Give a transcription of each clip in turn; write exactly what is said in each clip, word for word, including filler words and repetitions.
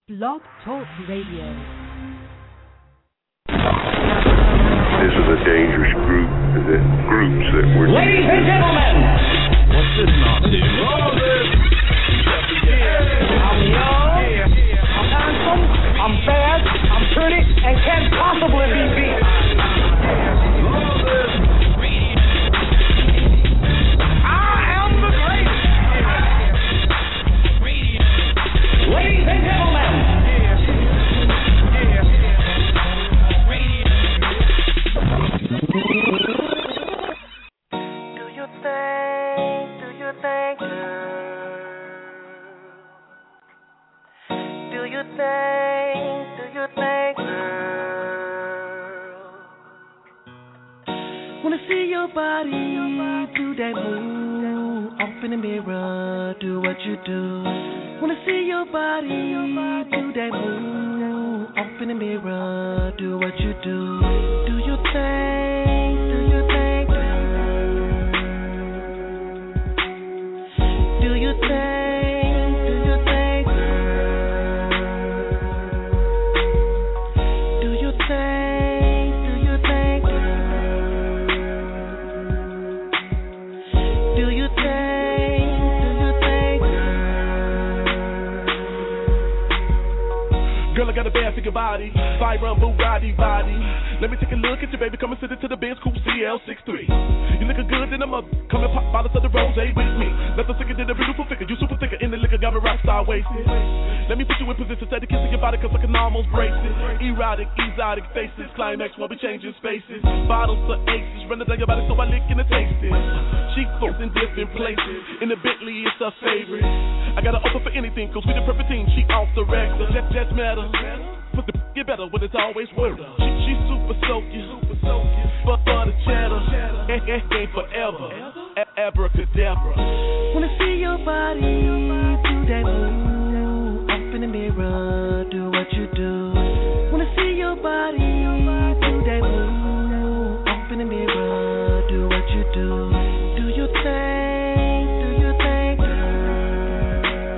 Blog Talk Radio. This is a dangerous group, the groups that were... Ladies and gentlemen, what's this nonsense? I'm young, I'm handsome, I'm fast, I'm pretty, and can't possibly be beat. I am the greatest. Ladies and gentlemen, do you think, do you think, girl? Do you think, do you think, girl? Wanna see your body do that move off in the mirror, do what you do. Wanna see your body do that move off in the mirror, do what you do. Do you think, do you think, girl? Do you think, do you think, girl? Do you think, do you think, girl? Do you think, do you think, girl? Girl, I got a bad figure body, Byron Bugatti body. Let me take a look at you, baby. Come and sit into the Benz Coupe C L sixty-three. You looking good in the mother. Come and pop bottles of the rose with me. Let the sicker than a beautiful figure. You super thicker in the liquor, got me rock star wasted. Let me put you in position, steady kissing your body, cause I can almost brace it. Erotic, exotic faces, climax while we changing spaces. Bottles of aces, running down your body so I lick and taste it. She goes in different places. In the Bentley, it's her favorite. I got her open for anything, cause we the perfect team. She off the record, that just matter. But the get better when it's always worth. She, she super soaking, super soaking. But for the cheddar, ain't, ain't forever. A- abracadabra. Wanna see your body do that move off in the mirror, do what you do. Wanna see your body do that move off in the mirror, do what you do. Do you think, do you think, girl?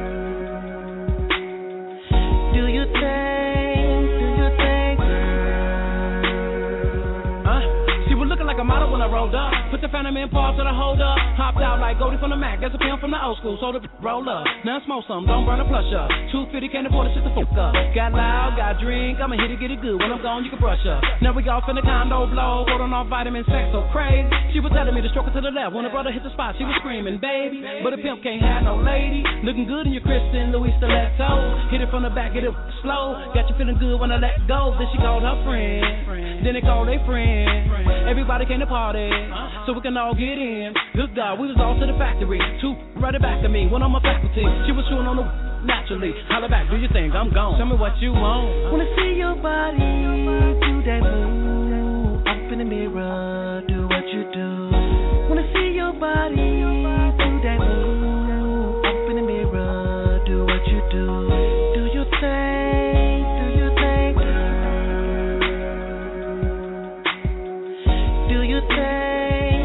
Do you think, do you think, girl? Uh, she was looking like a model when I rolled up. Put the phantom in pause to the hold up. Hopped out like Goldie from the Mac. There's a pimp from the old school. So the roll up. Now smoke some. Don't burn a plush up. two fifty can't afford to shit the fuck up. Got loud, got drink. I'ma hit it, get it good. When I'm gone, you can brush up. Now we off in the condo blow. Holding off vitamin sex so crazy. She was telling me to stroke it to the left. When her brother hit the spot, she was screaming, baby. But a pimp can't have no lady. Looking good in your Kristen Louis stiletto. Hit it from the back, hit it slow. Got you feeling good when I let go. Then she called her friend. Then they called their friend. Everybody came to party. So we can all get in. Good God, we was all to the factory. Two right back to me, one on my faculty. She was chewing on the naturally. Holla back, do your thing, I'm gone. Tell me what you want. Wanna see your body do that move off in the mirror, do what you do. Wanna see your body do that move off in the mirror, do what you do. Do you think, do you think, girl? Do you think?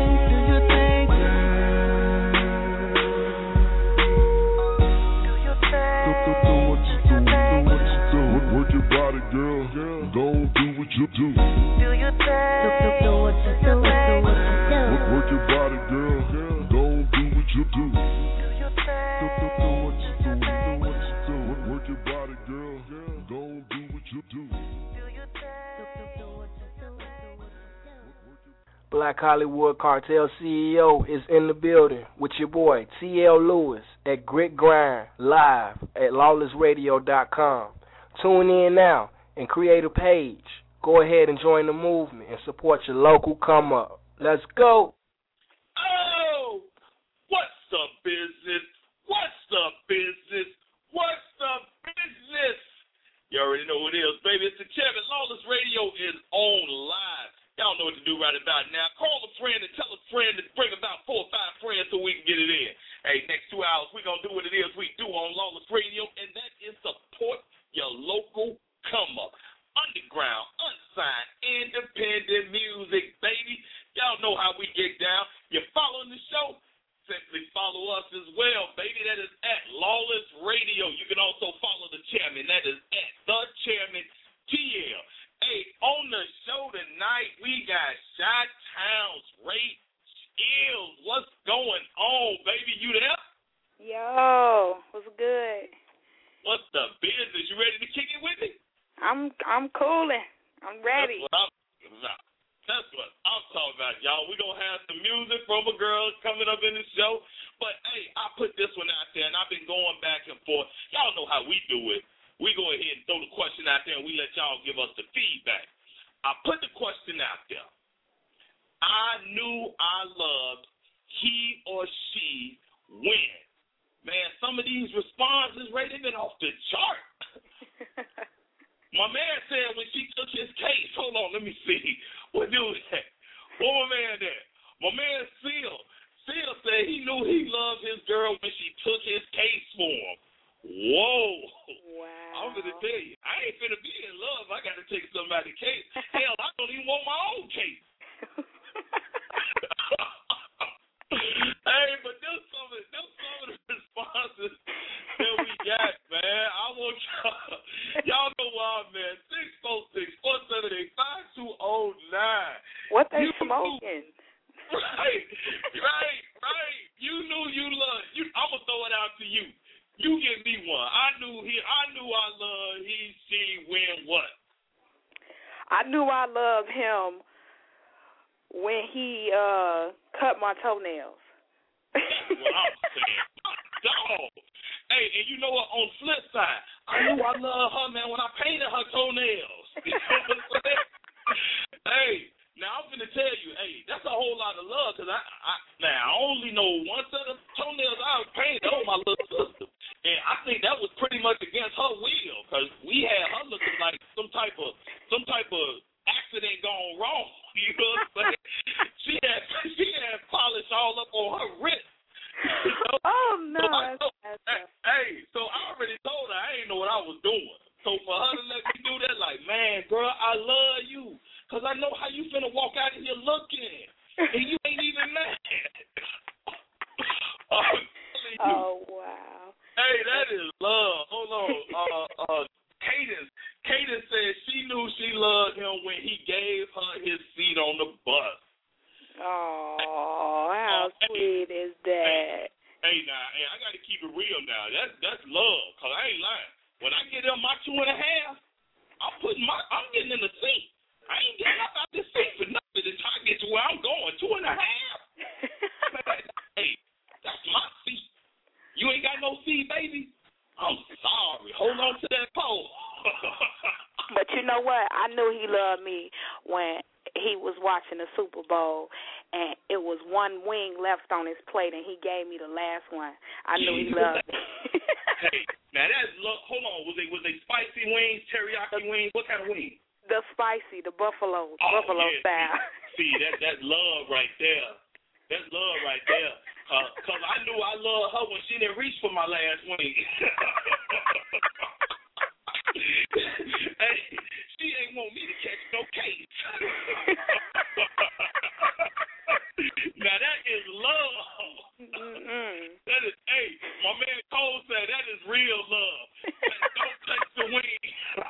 Body girl, girl, go do what you do. Do you think? Do, do what you do, do what you do. Work your body, girl, girl, go do what you do. Do you think? Do, do, do what you do, do what you do. Work your body, girl, girl, go do what you do. Do you think? Do, do what you do, do what you do. Black Hollywood Cartel C E O is in the building with your boy T L Lewis at Grit Grind live at lawless radio dot com. Tune in now and create a page. Go ahead and join the movement and support your local come up. Let's go. Oh, what's the business? What's the business? What's the business? You already know who it is, baby. It's the Chairman. Lawless Radio is on live. Y'all know what to do right about now. Call a friend and tell a friend to bring about four or five friends so we can get it in. Hey, next two hours, we're going to do what it is we do on Lawless Radio, and that is support your local come up. Underground, unsigned, independent music, baby. Y'all know how we get down. You're following the show? Simply follow us as well, baby. That is at Lawless Radio. You can also follow the chairman. That is business. You ready to kick it with me? I'm I'm cooling. I'm ready. That's what I'm, that's what I'm talking about, y'all. We're going to have some music from a girl coming up in the show. But, hey, I put this one out there, and I've been going back and forth. Y'all know how we do it. We go ahead and throw the question out there, and we let y'all give us the feedback. I put the question out there. I knew I loved he or she when. Man, some of these responses rated it off the chart. My man said when she took his case, hold on, let me see. What dude that? What my man there? My man Seal. Seal said he knew he loved his girl when she took his case for him. Whoa. Wow. I'm going to tell you, I ain't finna be in love. I got to take somebody's case. Hell, I don't even want my own case. Hey, but there's some, of, there's some of the responses that we got, man. I want y'all, y'all know why, man. six four six, four seven eight, five two zero nine. What they You smoking? Knew, right, right, right. You knew you loved. You, I'm going to throw it out to you. You give me one. I knew he. I knew I loved he, she, when, what? I knew I loved him when he uh, cut my toenails. That's what I'm saying. Dog. Hey, and you know what? On the flip side, I knew I loved her, man, when I painted her toenails. You know what I'm saying? Hey, now I'm going to tell you, hey, that's a whole lot of love, because I, I, now, I only know one set of toenails I was painted on my little sister. And I think that was pretty much against her will, because we had her looking like some type of, some type of accident gone wrong. You know what I'm saying? She had, she had polish all up on her wrist. You know? Oh, no. So I, so, that's, hey, hey, so I already told her I ain't know what I was doing. So for her to let me do that, like, man, girl, I love you, because I know how you finna walk out of here looking, and you ain't even mad. Oh, wow. Hey, that is love. Hold on. Uh, uh, Cadence. Cadence said she knew she loved him when he gave her his seat on the bus. Oh, how uh, sweet hey, is that? Hey, hey, now, hey, I got to keep it real now. That's that's love, because I ain't lying. When I get in my two and a half, I'm putting my, I'm getting in the seat. I ain't getting up out this seat for nothing until I get to where I'm going. Two and a half. Man, hey, that's my seat. You ain't got no seat, baby? I'm sorry. Hold on to that pole. But you know what? I knew he loved me when he was watching the Super Bowl, and it was one wing left on his plate, and he gave me the last one. I knew he loved me. Hey, now that's love. Hold on. Was they was they spicy wings, teriyaki wings? What kind of wings? The spicy, the buffalo, oh, buffalo yeah. style. See, that that's love right there. That's love right there. Uh, Cause I knew I loved her when she didn't reach for my last wing. Hey, she ain't want me to catch no case. Now that is love. Mm-mm. That is, hey, my man Cole said that is real love. Don't touch the wing.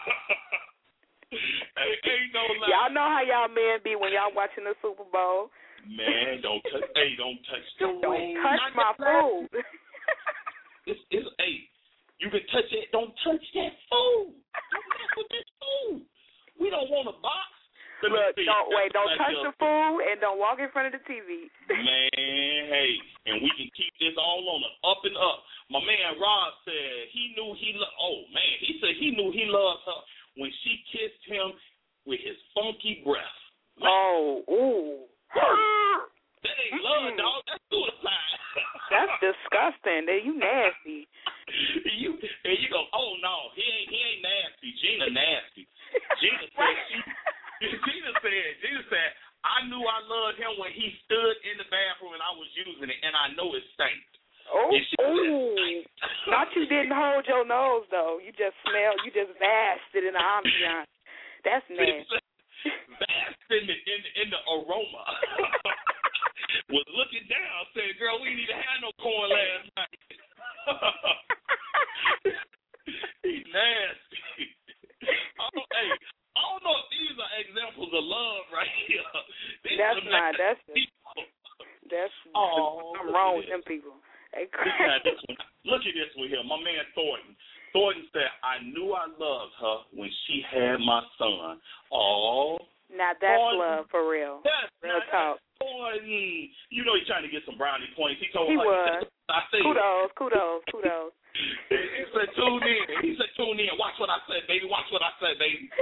Hey, ain't no lie. Y'all know how y'all men be when y'all watching the Super Bowl. Man, don't touch. Hey, don't touch the Don't wing. touch Not my that food. It's, it's, hey, you can touch it. Don't touch that food. Don't mess with this food. We don't want a box. Let Look, see. don't wait. Don't Like touch this. the food and don't walk in front of the T V. Man, hey, and we can keep this all on the up and up. My man Rob said he knew he loved. Oh man, he said he knew he loved her when she kissed him with his funky breath. Man. Oh, ooh. That ain't love, dog. That's suicide. That's disgusting. You nasty. You and you go, oh no, he ain't he ain't nasty. Gina nasty. Gina said she Gina said Gina said I knew I loved him when he stood in the bathroom and I was using it and I know it stank. Oh, And she ooh. said, Not you didn't hold your nose though. You just smelled. You just vasked it in the ambiance. That's nasty. Basked in the in, in the aroma. Was looking down, saying, "Girl, we didn't even have no corn last night." He nasty. I don't, hey, I don't know if these are examples of love right here. These That's not. That's people. that's. Oh, I'm wrong with them people. Hey, Look at this one. Look at this one here. My man Thornton. Thornton said, I knew I loved her when she had my son. Oh. Now that's Thornton. Love for real. That's real talk. Thornton. You know he's trying to get some brownie points. He told he her. Was. I said, kudos, kudos, kudos. He said, tune in. He said, tune in. Watch what I said, baby. Watch what I said, baby.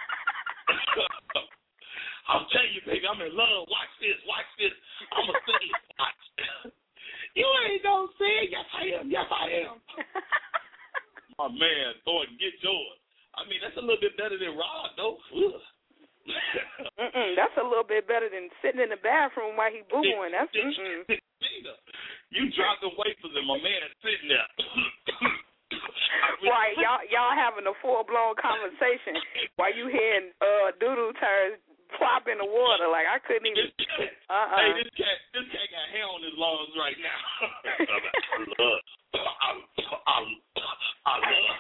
I'm telling you, baby, I'm in love. Watch this. Watch this. I'm going to say it. Watch. You ain't gonna say it. Yes, I am. Yes, I am. My man, Thornton, get yours. I mean, that's a little bit better than Rod, though. Mm-mm, that's a little bit better than sitting in the bathroom while he boo-booing. That's mm-mm. You dropping wafers and my man sitting there. Right, y'all y'all having a full-blown conversation while you hearing uh, doodle turds plop in the water. Like, I couldn't even. Uh-uh. Hey, this cat, this cat got hair on his lungs right now. I love. I, I, I love.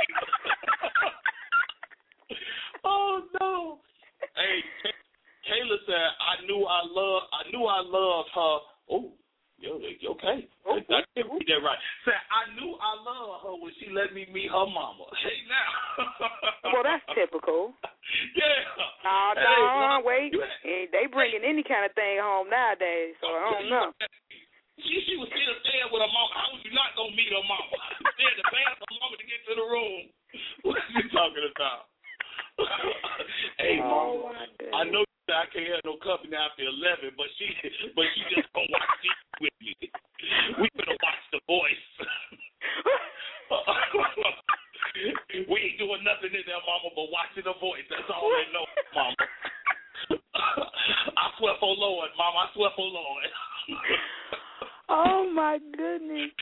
Oh no. Hey, Kayla said, "I knew I love. I knew I loved her." Oh, yo, okay. Ooh, I didn't read that right. Said, "I knew I loved her when she let me meet her mama." Hey, now. Well, that's typical. Yeah. No, no, hey, wait. Hey, they bringing any kind of thing home nowadays, so I don't know. She, she was still staying with her mama. How was you not going to meet her mama? Stay in the bath her mama to get to the room. What are you talking about? Hey, oh, mama, I know I can't have no company after eleven, but she but she just going to watch T V with me. We going to watch The Voice. We ain't doing nothing in there, mama, but watching The Voice. That's all they know, mama. I swear for Lord, mama. I swear for Lord. Oh my goodness.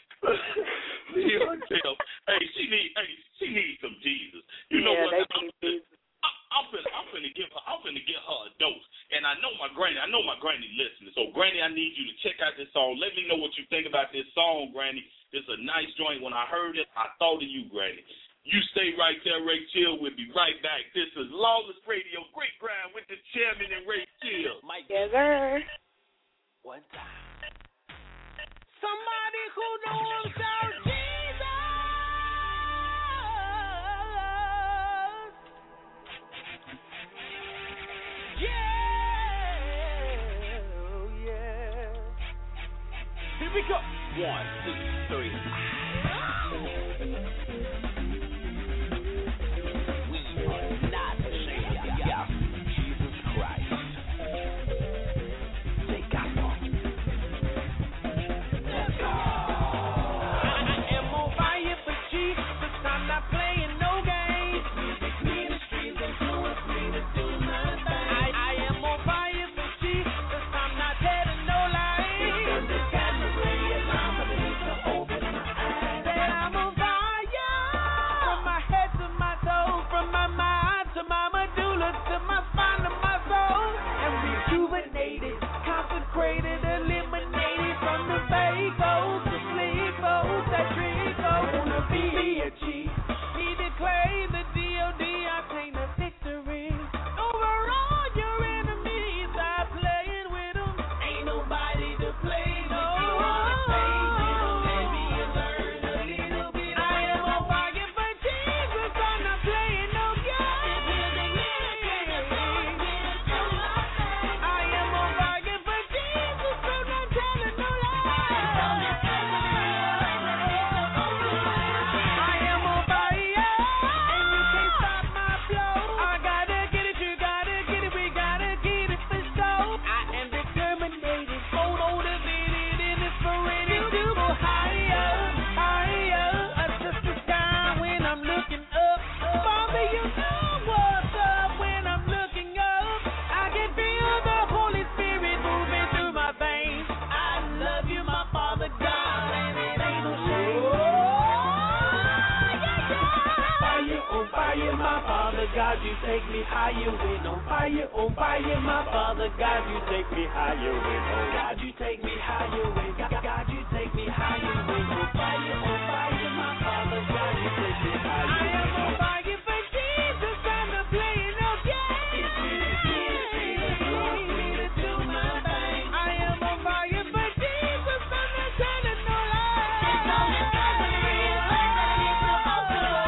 Hey, she need, hey, she needs some Jesus. You know yeah, what? They I'm, need Jesus. I, I'm finna, I'm finna give her, I'm finna give her a dose. And I know my granny, I know my granny listening. So, Granny, I need you to check out this song. Let me know what you think about this song, Granny. It's a nice joint. When I heard it, I thought of you, Granny. You stay right there, Ray Chill. We'll be right back. This is Lawless Radio, Great Grind with the chairman and Ray Chill. Mike. Yes, sir. One time. Somebody who knows about Jesus. Yeah, oh yeah. Here we go. One, two, three. We are not ashamed of Jesus Christ. They got one. Consecrated, eliminated from the bagels, the sleepos, that trigo, wanna be a G. He declared the D O D, I claim the victory. Over all your enemies, I playing with them. Ain't nobody to play no. I am on fire for Jesus, I'm not playing no game. God, you take me higher when on fire, on fire, my Father. God, you take me higher when on God, you take me higher when God, God, you take me higher when on fire, on fire, my Father. God, you take me higher. I am on fire for Jesus, I'm not playing no game. It's me, it's me, it's me, you want me to do my thing. I am on fire for Jesus, I'm not telling no lies. It's only time when we are ready to open up.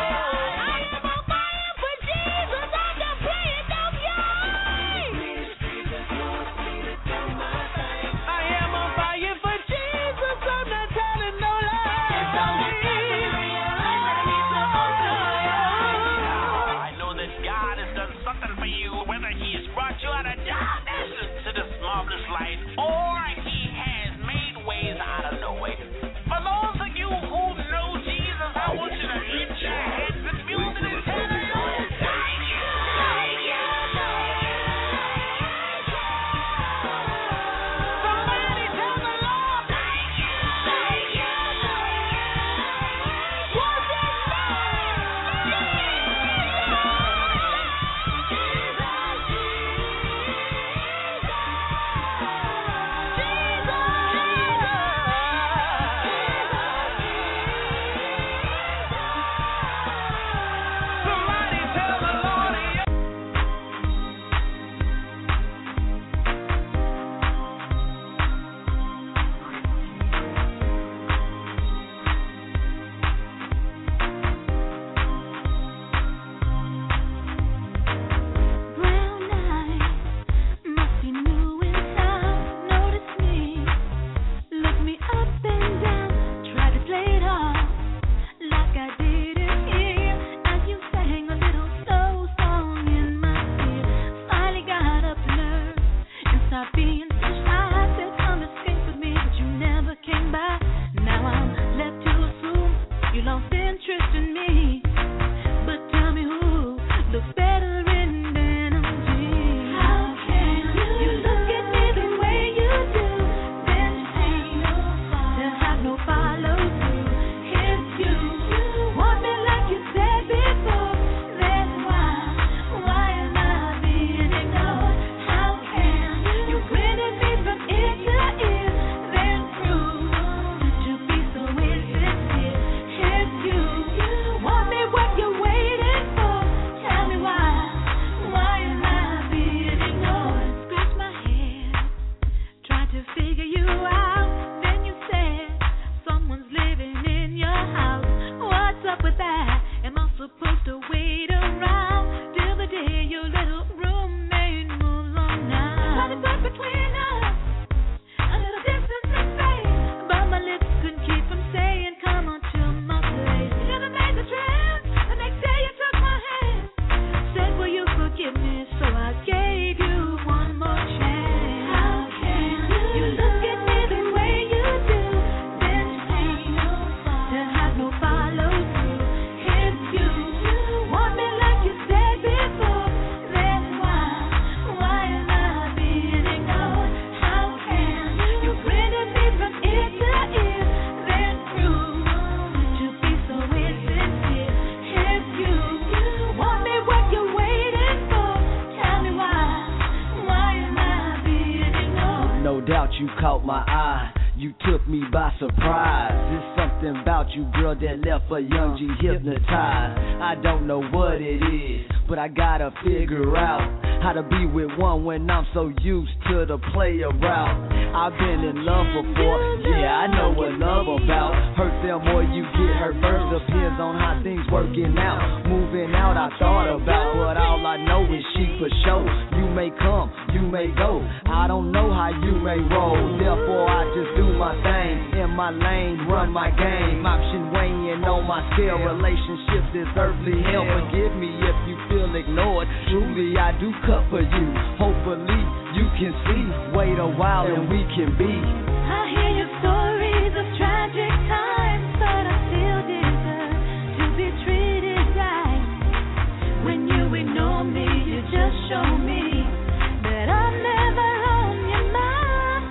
you caught my eye. You took me by surprise. There's something about you, girl, that left a young G hypnotized. I don't know what it is, but I gotta figure out how to be with one when I'm so used to the player route. I've been in love before, yeah, I know what love about. Hurt them more, you get hurt first. Depends on how things working out. Moving out, I thought about, but all I know is she for sure. You may come, you may go. I don't know how you may roll. Therefore, I just do my thing in my lane, run my game. Option weighing on my scale. Relationships is earthly hell. Forgive me if you feel ignored. Truly, I do cut for you. Hopefully, you can see. Wait a while and we can be. I hear your stories of tragic times, but I still deserve to be treated right. When you ignore me, you just show me that I'm never on your mind.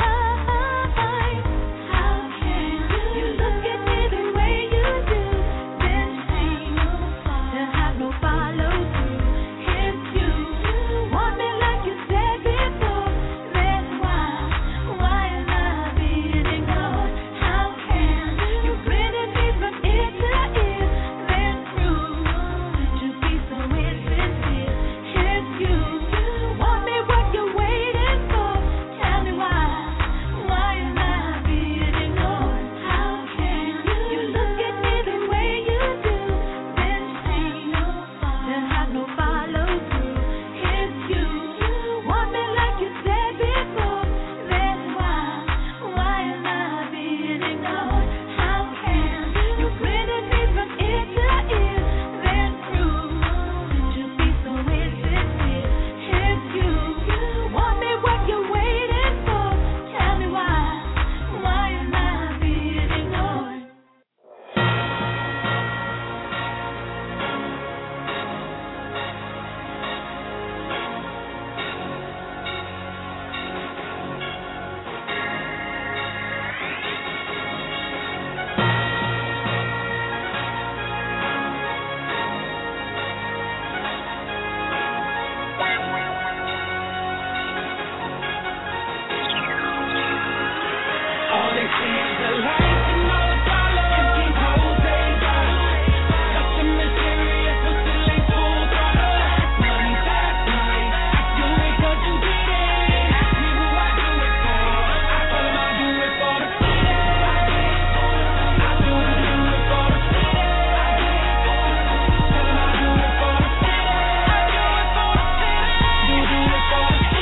How can you look at me the way you do? Then ain't no fault to have no follow through. If you want me like you said before, then why, why am I being ignored? How can you grin at me from ear to ear, then prove to be so insincere? If you want me, what you waiting for? Tell me why, why am I being ignored? How can you look at me the way you do? Then ain't no fault to have no follow through. If you want me like you said before, then why, why am I being ignored? How can you grin at me from ear to ear, then prove to be so insincere? If you want me, what you waiting for? Tell me why, why am I being ignored? All they see is the lights and all the follow. Empty holes ain't bottle. Such a mysterious, but still ain't full throttle. Money fast money. I do it 'cause you did it. Me who I do it for. I tell 'em I do it for the city. I do it, do it for the city. Tell 'em I do it for the city. I do it for the city. You do it for the city.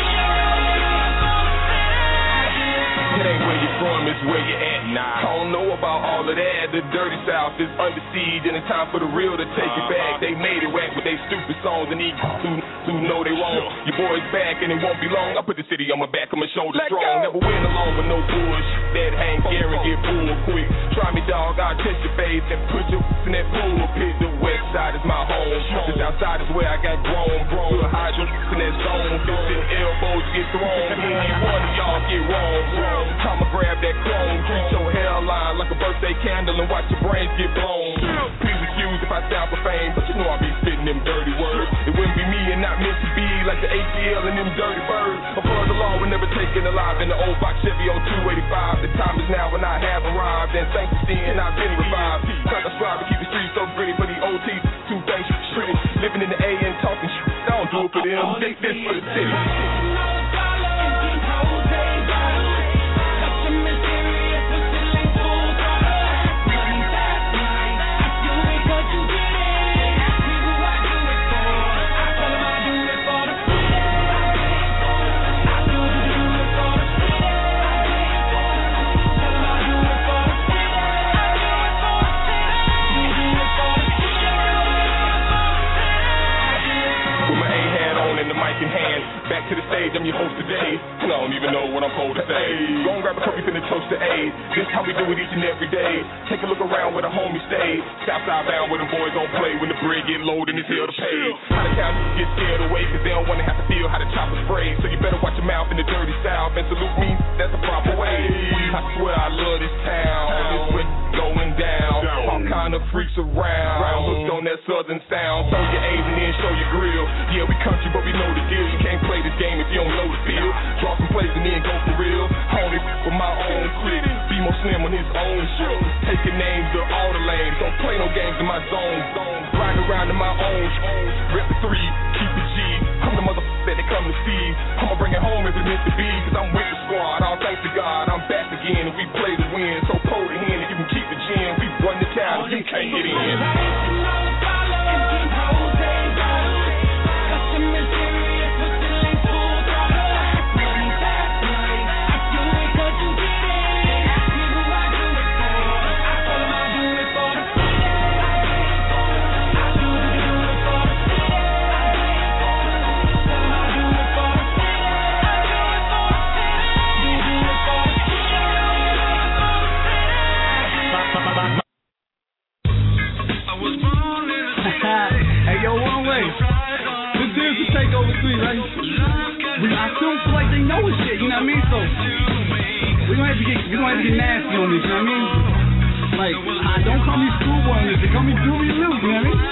It ain't where you're from, it's where you're at. Nah, I don't know about all of that. The dirty South is under siege, and it's time for the real to take it back. They made it whack with they stupid songs, and these who, who know they wrong. Your boy's back, and it won't be long. I put the city on my back, on my shoulder strong. Never win along with no bush. That hang gear and get pulled quick. Try me, dog, I'll test your face and put your in that pool pit. The west side is my home. This outside is where I got grown. Grown. Put hide your in that zone. Fifteen elbows get thrown. Any one of y'all get wrong. I'ma grab that chrome. Treat your hairline like a birthday candle and watch your brains get blown. Please excuse if I sound profane, but you know I be spitting them dirty words. It wouldn't be me and not meant to be like the A T L and them dirty birds. Above the law, we're never taken alive in the old box Chevy on two eighty-five. The time is now when I have arrived, and thanks to seeing I've been revived. Try to strive to keep the streets so gritty for the O Ts. Two things pretty, living in the A and talking shit. I don't do it for them, they this for the city. Back to the stage, I'm your host today. And I don't even know what I'm supposed to say. Go and grab a cookie, finna toast to aid. This how we do it each and every day. Take a look around where the homies stay. Southside bound where the boys don't play. When the bread get low, then it's hell to pay. How the town get scared away, cause they don't wanna have to feel how the chopper spray. So you better watch your mouth in the dirty South and salute me, that's the proper way. I swear I love this town. This way going down. All kind of freaks around. Hooked on that southern sound. Throw your A's and then show your grill. Yeah, we country, but we know the deal. You can't play this game if you don't know the field. Draw some plays and then go for real. Only with my own clique. Be more slim on his own shit. Taking names to all the lanes. Don't play no games in my zone. Ride around in my own. Rip the three, keep it G. I'm the motherfucker that they come to see. I'ma bring it home if it meant to be. Cause I'm with the squad. All thanks to God. I'm back again and we play to win. So pull the hand and you can keep the gym. We run the town. You can't get in. Hey, yo, one way. This is the takeover three, right? We, I still feel like they know this shit, you know what I mean? So, we don't have to get, we don't have to get nasty on this, you know what I mean? Like, I don't call me schoolboy on this, they call me Doobie Lou, you know what I mean?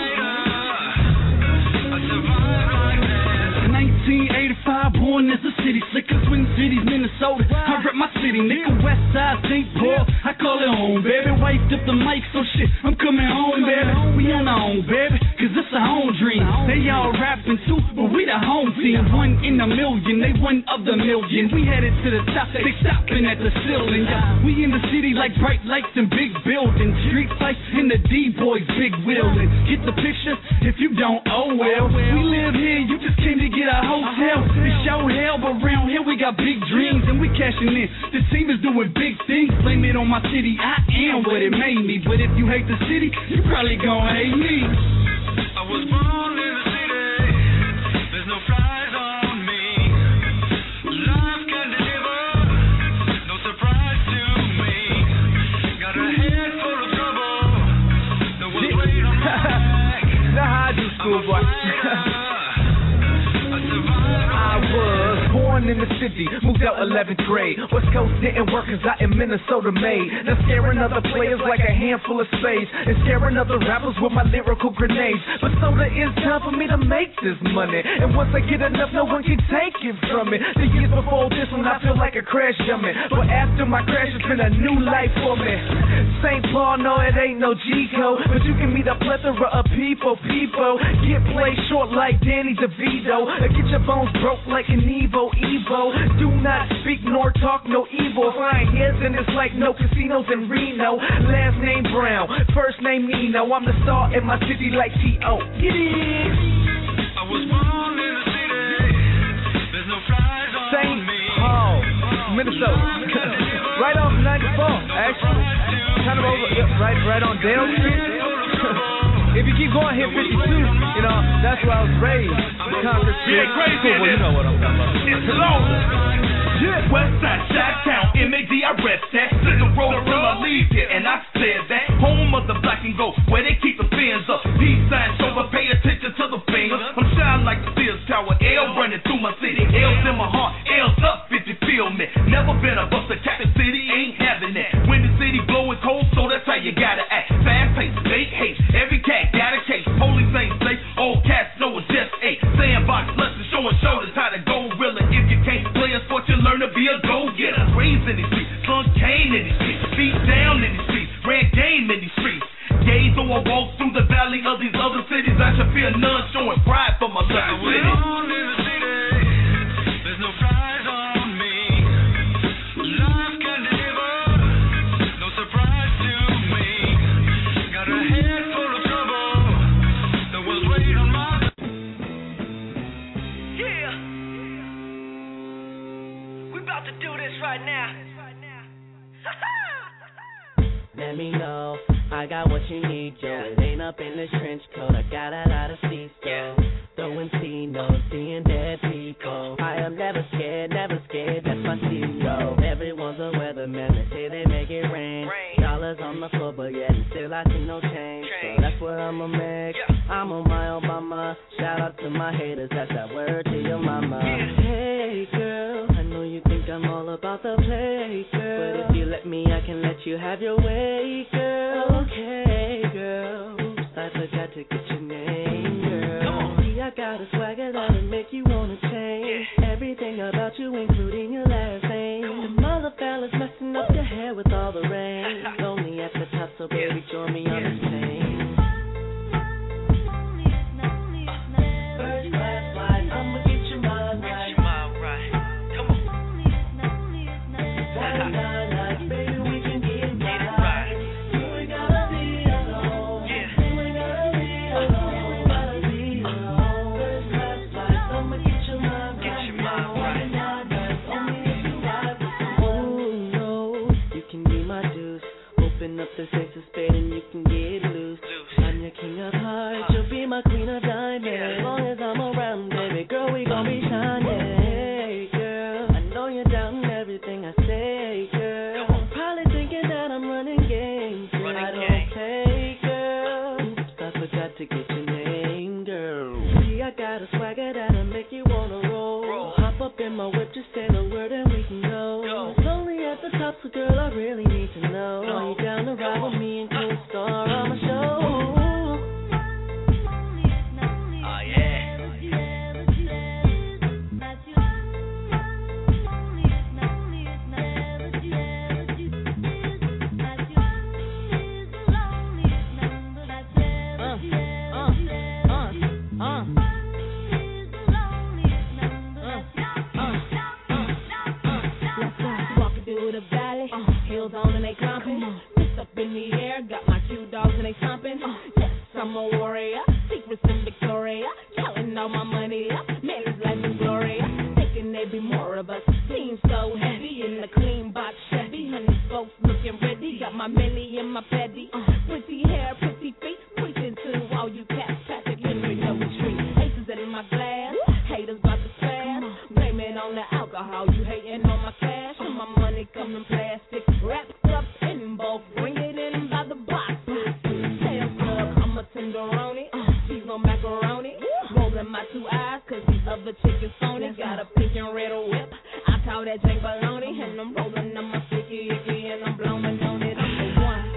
nineteen eighty-five, born as a city slicker, Twin Cities, Minnesota. I rep my city, nigga, West Side, Saint Paul. I call it home, baby. Wiped up the mic, so shit, I'm coming home, baby. We on our own, baby, cause it's a home dream. They all rapping too, but we the home team. One in a million, they one of the million. We headed to the top, they stopping at the ceiling. Yeah. We in the city like bright lights and big buildings. Street fights and the D-boys big wheeling. Get the picture? If you don't, oh well. We live here, you just came to get a hotel. It's show hell, but around here we got big dreams and we cashing in. The team is doing big things. Blame it on my city, I am what it made me. But if you hate the city, you probably gon' hate me. I was born in the city. There's no flies on me. Life can deliver. No surprise to me. Got a head full of trouble. No one wait on my back. Now how I do, schoolboy. I was born in the city, moved out eleventh grade. West Coast didn't work cause I am Minnesota made. Now scaring other players like a handful of spades, and scaring other rappers with my lyrical grenades. But soda is time for me to make this money, and once I get enough, no one can take it from me. The years before this one, I feel like a crash dummy, but after my crash, it's been a new life for me. Saint Paul, no, it ain't no G-code, but you can meet a plethora of people, people. Get played short like Danny DeVito, or get your bones broke like an Evo, Evo. Do not speak nor talk no evil. If I ain't here, then it's like no casinos in Reno. Last name Brown, first name Nino. I'm the star in my city like T O. Get it? I was born in the city. There's no flies on Saint me. Paul, Minnesota. Right off ninety-four, actually. Kind of over, yep, right, right on Dale Street. If you keep going, hit fifty-two, you know, that's where I was raised. Congress, yeah, crazy. Cool, well, you know what I'm talking about. It's long. Yeah, Westside, Chi-Town, M A D, I rep that. Took the road till I leave here, and I said that. Home of the black and gold, where they keep the fins up. Peace signs over, pay attention to the fingers. I'm shining like the Sears Tower, L running through my city. L's in my heart, L's up if you feel me. Never been a bust, the Captain City ain't having that. When the city blowing cold, so that's how you gotta act. Fast pace, fake hate, every cat got a case. Police ain't safe, old cats know it's just eight. Sandbox lessons, showing shoulders how to go real. If you can't play a sport, you learn to be a go-getter. Raised in these streets, son Kane in these streets, beat down in these streets, ran game in these streets. Gaze though I walk through the valley of these other cities, I should fear none, showing pride for my lovely city. In the city, there's no flies on me. Life can deliver, no surprise to me. Got a head full of trouble, the world's waiting on my. Yeah, we about to do this right now. Let me know, I got what you need, yo. It ain't up in this trench coat, I got a lot of seats, yo. Throwing C-notes, seeing dead people. I am never scared, never scared, that's my C-O. Everyone's a weatherman, they say they make it rain. Dollars on the floor, but yet still I see no change. So that's what I'ma make, I'm on my Obama. Shout out to my haters, that's that word to your mama. Hey girl, I know you think I'm all about the play, girl, but if you let me, I can let you have your way, girl. Okay, girl. Oops, I forgot to get your name, girl. See, I got a swagger that'll make you wanna change. Everything about you, including your last name. The mother fellas messing up your hair with all the rain. Only at the top, so baby, join me on the stage. First class flight, I'ma get your mind right. Come on. One night, night, baby, we can get it right. You ain't gotta be alone. You ain't gotta be alone. Gotta be alone. First class flight, I'ma get your mind right. One night, night, only if you ride with me. Oh no, you can be my deuce. Open up the six of spades and you can get loose. I'm your king of hearts, you'll be my queen of diamonds. As long as I'm around, baby girl, we gon' be shining. Hey girl, I know you're doubting everything I say, girl. Probably thinking that I'm running games, but I don't play, girl. Oops, I forgot to get your name, girl. See, I got a swagger that'll make you wanna roll. Hop up in my whip, just say the word and we can go. It's only at the top, so girl, I really need to know. Are you down to ride with me and co-star on my show? Oh yeah. The valley, uh, hills on and they clumping. Fist up in the air, got my cute dogs and they thumping. Uh, yes, I'm a warrior, secrets in Victoria, counting all my money up, man's life in Gloria. Thinking there be more of us, team so heavy in the clean box Chevy. Honey folks looking ready, got my Millie and my Petty. Uh, pretty hair, pretty feet, preaching to all you cats, Patrick Henry, no retreat. Aces in my glass, haters about to spaz. Blame it on the alcohol, you hating on my cash. My money come in plastic, wrapped up in bulk, bring it in by the box. Sam's Club, I'm a tenderoni, cheese on macaroni. Rolling my two eyes, cause the other chick is phony. Got a pink and red whip, I call that Jane Baloney. And I'm rolling on my sticky icky and I'm blowing on it. I'm the one.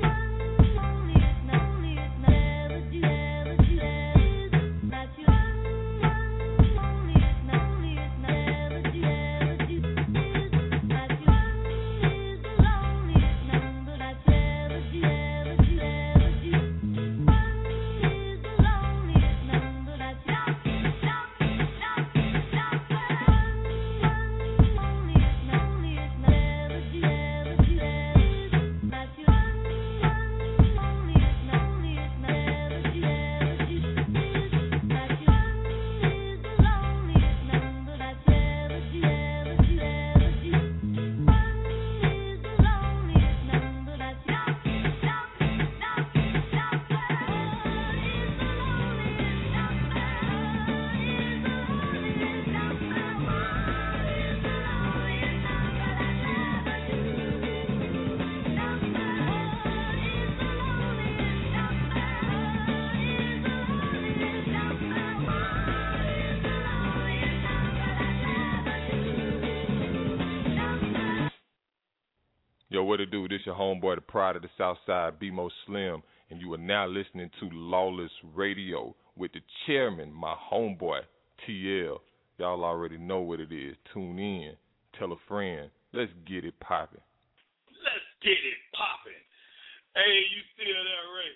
Yo, what it do? This your homeboy, the pride of the South Side, B-Mo Slim, and you are now listening to Lawless Radio with the chairman, my homeboy, T L. Y'all already know what it is. Tune in, tell a friend. Let's get it poppin'. Let's get it poppin'. Hey, you still there, Ray?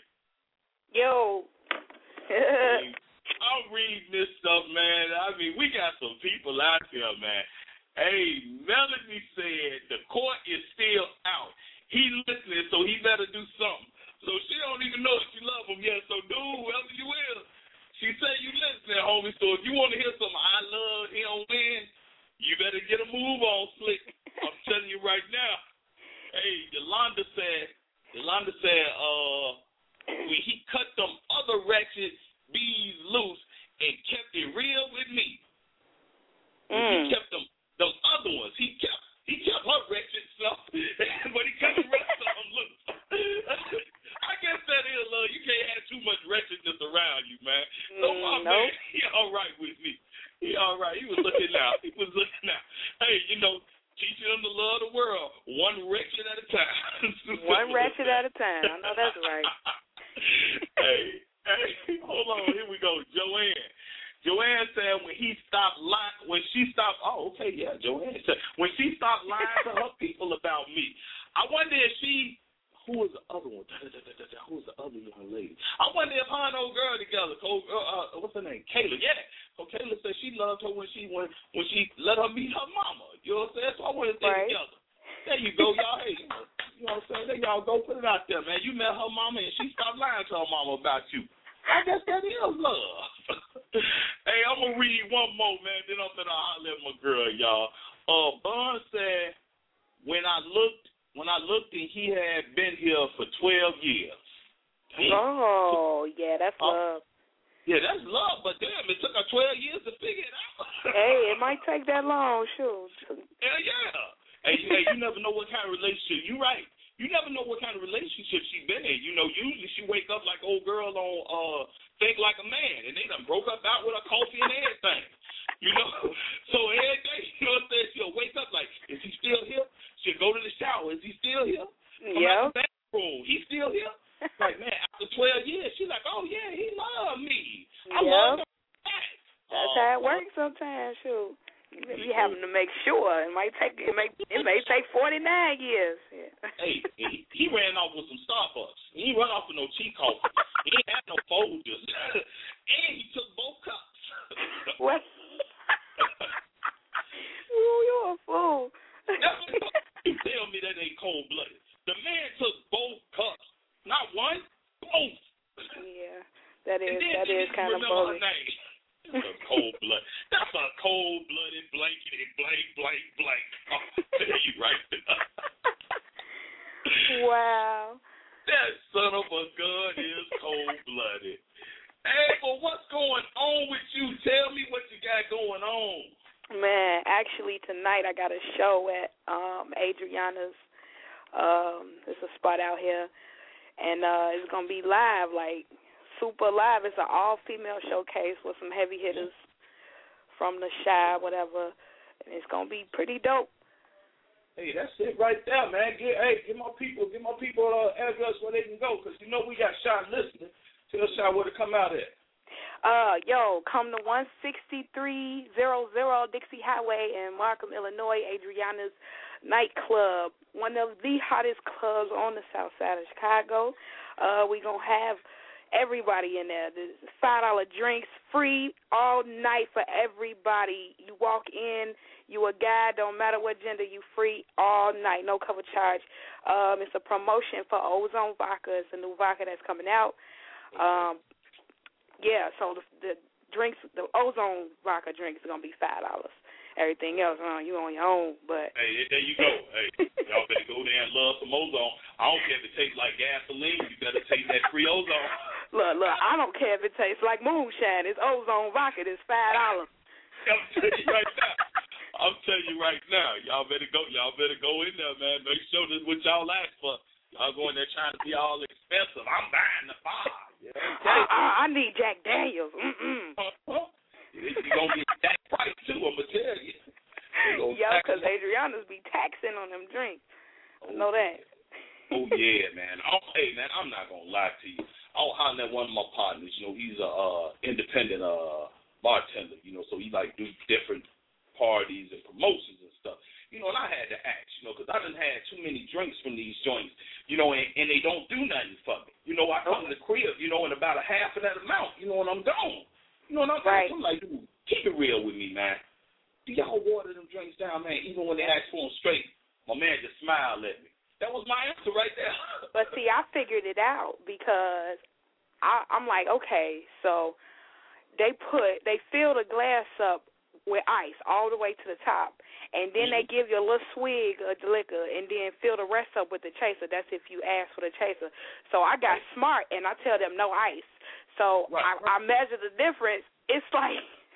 Yo. Hey, I'm reading this stuff, man. I mean, we got some people out here, man. Hey, Melody said the court is still out. He listening, so he better do something. So she don't even know if you love him yet. So do whoever you will. She said you listening, homie. So if you want to hear some I love him win, you better get a move on, Slick. I'm telling you right now. Hey, Yolanda said, Yolanda said, uh, when he cut them other ratchet bees loose and kept it real with me. Mm. He kept them. Those other ones, he kept he kept her wretched stuff, but he kept the rest of them loose. I guess that is love. You can't have too much wretchedness around you, man. So my Mm, nope. man, he all right with me. He all right. He was looking out. He was looking out. Hey, you know, teaching them to love the world, one wretched at a time. One ratchet at a time. I know that's right. hey, hey, hold on. Here we go. Joanne. Joanne said when he stopped lying, when she stopped, oh, okay, yeah, Joanne said, when she stopped lying to her people about me. I wonder if she, who was the other one? Who was the other young lady? I wonder if her and old girl together, old girl, uh, what's her name? Kayla, yeah. So Kayla said she loved her when she when, when she let her meet her mama. You know what I'm saying? So I wanted to stay right. together. There you go, y'all. Hey, you know what I'm saying? There y'all go, put it out there, man. You met her mama and she stopped lying to her mama about you. I guess that is love. Hey, I'm going to read one more, man, then I'm going to holler at my girl, y'all. Uh, Bun said, when I looked, when I looked and he had been here for twelve years. Oh, yeah, that's uh, love. Yeah, that's love, but damn, it took her twelve years to figure it out. Hey, it might take that long, sure. Hell yeah. Hey, hey, you never know what kind of relationship. You right. You never know what kind of relationship she been in. You know, usually she wake up like old girl on uh Think Like a Man, and they done broke up out with her coffee and everything. You know? So every day, you know what I'm saying, she'll wake up like, is he still here? She'll go to the shower. Is he still here? Come yeah. out the bathroom. He still here? Like, man, after twelve years, she's like, oh, yeah, he loved me. I yep. love him back. That's uh, how it works sometimes, shoot. You be having to make sure. It might take it may it may take forty nine years. Yeah. Hey, he, he ran off with some Starbucks. He ain't run off with no tea coffee. He ain't had no Folgers. And he took both cups. What? Ooh, you're a fool. You tell me that ain't cold blooded. The man took both cups. Not one, both. Yeah. That is that is kind of bold. That's a cold blood. That's a cold blooded blanket blank blank blank. I'll tell you right now. Wow. That son of a gun is cold blooded. Hey, but what's going on with you? Tell me what you got going on. Man, actually tonight I got a show at um Adriana's. Um, it's a spot out here, and uh, it's gonna be live, like. Super live. It's an all-female showcase with some heavy hitters from the Shy, whatever. And it's gonna be pretty dope. Hey, that's it right there, man. Get, hey, give my people, give my people uh, address where they can go, because you know we got Shy listening. Tell Shy where to come out at. Uh, yo, come to one sixty-three hundred Dixie Highway in Markham, Illinois, Adriana's nightclub, one of the hottest clubs on the south side of Chicago. Uh, we gonna have everybody in there. There's five dollar drinks, free all night for everybody. You walk in, you a guy, don't matter what gender, you free all night, no cover charge. Um, it's a promotion for Ozone Vodka. It's a new vodka that's coming out. Um, yeah, so the, the drinks, the Ozone Vodka drinks are going to be five dollars. Everything else, uh, you on your own, but... Hey, there you go. Hey, y'all better go there and love some Ozone. I don't care if it tastes like gasoline. You better taste that free Ozone. Look, look, I don't care if it tastes like moonshine. It's Ozone Vodka. It's five dollars. I'm telling you right now. I'm telling you right now. Y'all better go. Y'all better go in there, man. Make sure this is what y'all ask for. Y'all going there trying to be all expensive. I'm buying the bar. You know, I, I, I need Jack Daniels. Mm-mm. Uh-huh. You're going to get that price, too, I'm going to tell you. Yo, because Adriana's be taxing on them drinks. I know that. Oh, yeah, man. Oh, hey, man, I'm not going to lie to you. I'll holler at one of my partners. You know, he's a uh, independent uh, bartender, you know, so he, like, do different parties and promotions and stuff. You know, and I had to ask, you know, because I done had too many drinks from these joints, you know, and, and they don't do nothing for me. You know, I come to the crib, you know, in about a half of that amount, you know, and I'm gone. You know, and I'm, right. I'm like, dude, keep it real with me, man. Do y'all water them drinks down, man, even when they ask for them straight? My man just smiled at me. That was my answer right there. But, see, I figured it out because I, I'm like, okay, so they put, they fill the glass up with ice all the way to the top, and then mm-hmm. they give you a little swig of the liquor and then fill the rest up with the chaser. That's if you ask for the chaser. So I got right. smart, and I tell them no ice. So right, I, right. I measure the difference. It's like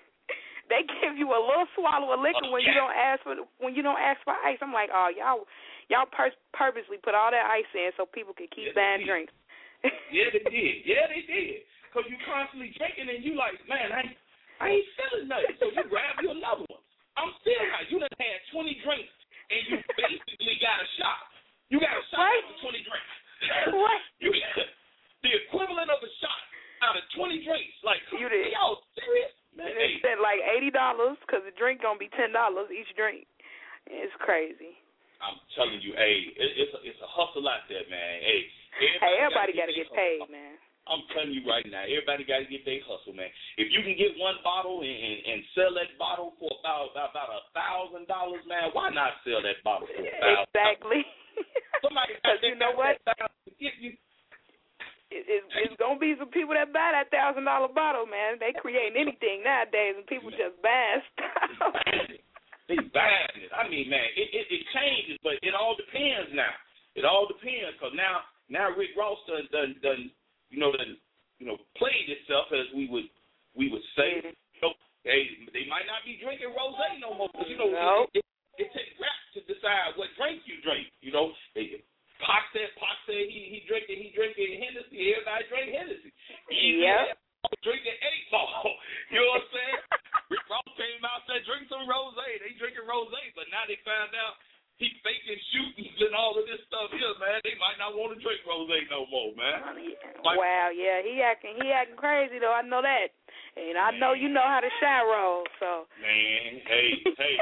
they give you a little swallow of liquor oh, when yeah. you don't ask for when you don't ask for ice. I'm like, oh, y'all y'all pur- purposely put all that ice in so people can keep yeah, buying drinks. Yeah, they did. Yeah, they did. Because you constantly drinking and you like, man, I ain't, I ain't feeling nothing. So you grab you another one. I'm still not. You done had twenty drinks and you basically got a shot. You got a shot right. after twenty drinks. What? You got the equivalent of a shot out of twenty drinks. Like, you did. Y'all serious? Man, hey, like eighty dollars because the drink gonna be ten dollars each drink. It's crazy. I'm telling you, hey, it, it's a, it's a hustle out there, man. Hey, everybody, hey, everybody got to get paid, man. I'm telling you right now, everybody got to get their hustle, man. If you can get one bottle and, and, and sell that bottle for about about, about a thousand dollars, man, why not sell that bottle for a thousand? Exactly. Somebody, because you know what? Get you. It, it, it's gonna be some people that buy that thousand dollar bottle, man. They creating anything nowadays, and people just buying stuff. They buying it. I mean, man, it, it, it changes, but it all depends now. It all depends, because now now Rick Ross done done done. You know, that you know, played itself, as we would we would say. Mm-hmm. You know, they they might not be drinking rosé no more, because you know no. it, it, it takes rap to decide what drink you drink. You know, they, Pac said Pac said he he drinking he drinking Hennessy. Everybody drink Hennessy. Yeah, drinking eight ball. You know what I'm saying? Rick Ross came out and said drink some rosé. They drinking rosé, but now they found out he faking shootings and all of this stuff here, man. They might not want to drink rosé no more, man. Like, wow, yeah, he acting he acting crazy though. I know that, and I man. know you know how to shine roll. So man, hey, hey,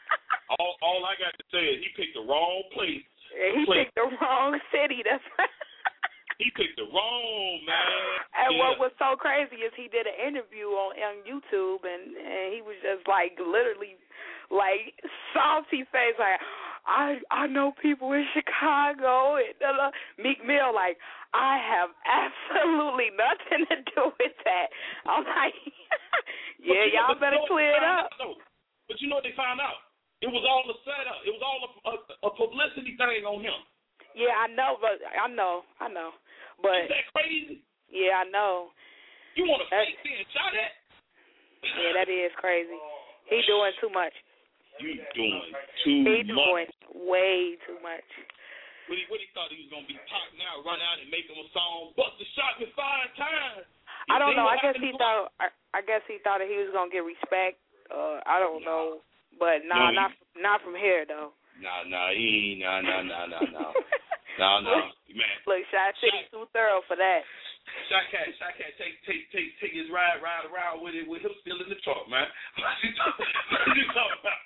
all all I got to say is he picked the wrong place. Yeah, he place. picked the wrong city. That's right. He picked the wrong man. And yeah. what was so crazy is he did an interview on on YouTube, and and he was just like literally like salty face like. I I know people in Chicago and uh, Meek Mill like I have absolutely nothing to do with that. I'm like, yeah, you y'all know, better clear it up. Out, but you know what they found out? It was all a setup. It was all a, a, a publicity thing on him. Yeah, I know, but I know, I know, but is that crazy? Yeah, I know. You want to fake being shot at? Yeah, that is crazy. He doing too much. You doing too he much. He doing way too much. What he, what he thought he was going to be popping out, run out and make him a song, bust the shot me five times. He I don't know. I guess he thought I, I guess he thought that he was going to get respect. Uh, I don't no. know. But nah, no, not not from here, though. Nah, nah, he ain't. Nah, nah, nah, nah, nah. nah, nah, man. Look, Shot City too thorough for that. Shot Cat, Shot Cat, take, take, take, take his ride, ride around with it, with him still in the truck, man. What you talking about?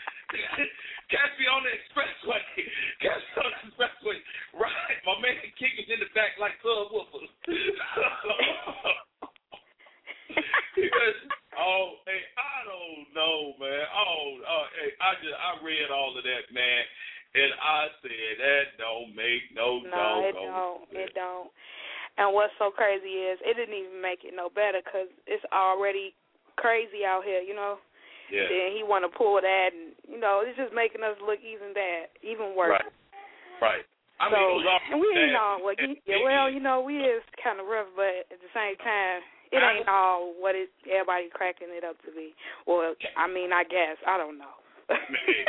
Catch me on the expressway. Catch me on the expressway. Right, my man kicking in the back like club whoopers. Because, oh, hey, I don't know, man. Oh, oh, hey, I just I read all of that, man, and I said that don't make no no, no it don't, it don't. And what's so crazy is it didn't even make it no better because it's already crazy out here, you know. Yeah. Then he want to pull that, and you know, it's just making us look even bad, even worse. Right. Right. I so, mean, and we ain't all well, you, yeah, well, you know, we is kind of rough, but at the same time, it ain't all what it everybody cracking it up to be. Well, I mean, I guess I don't know. hey,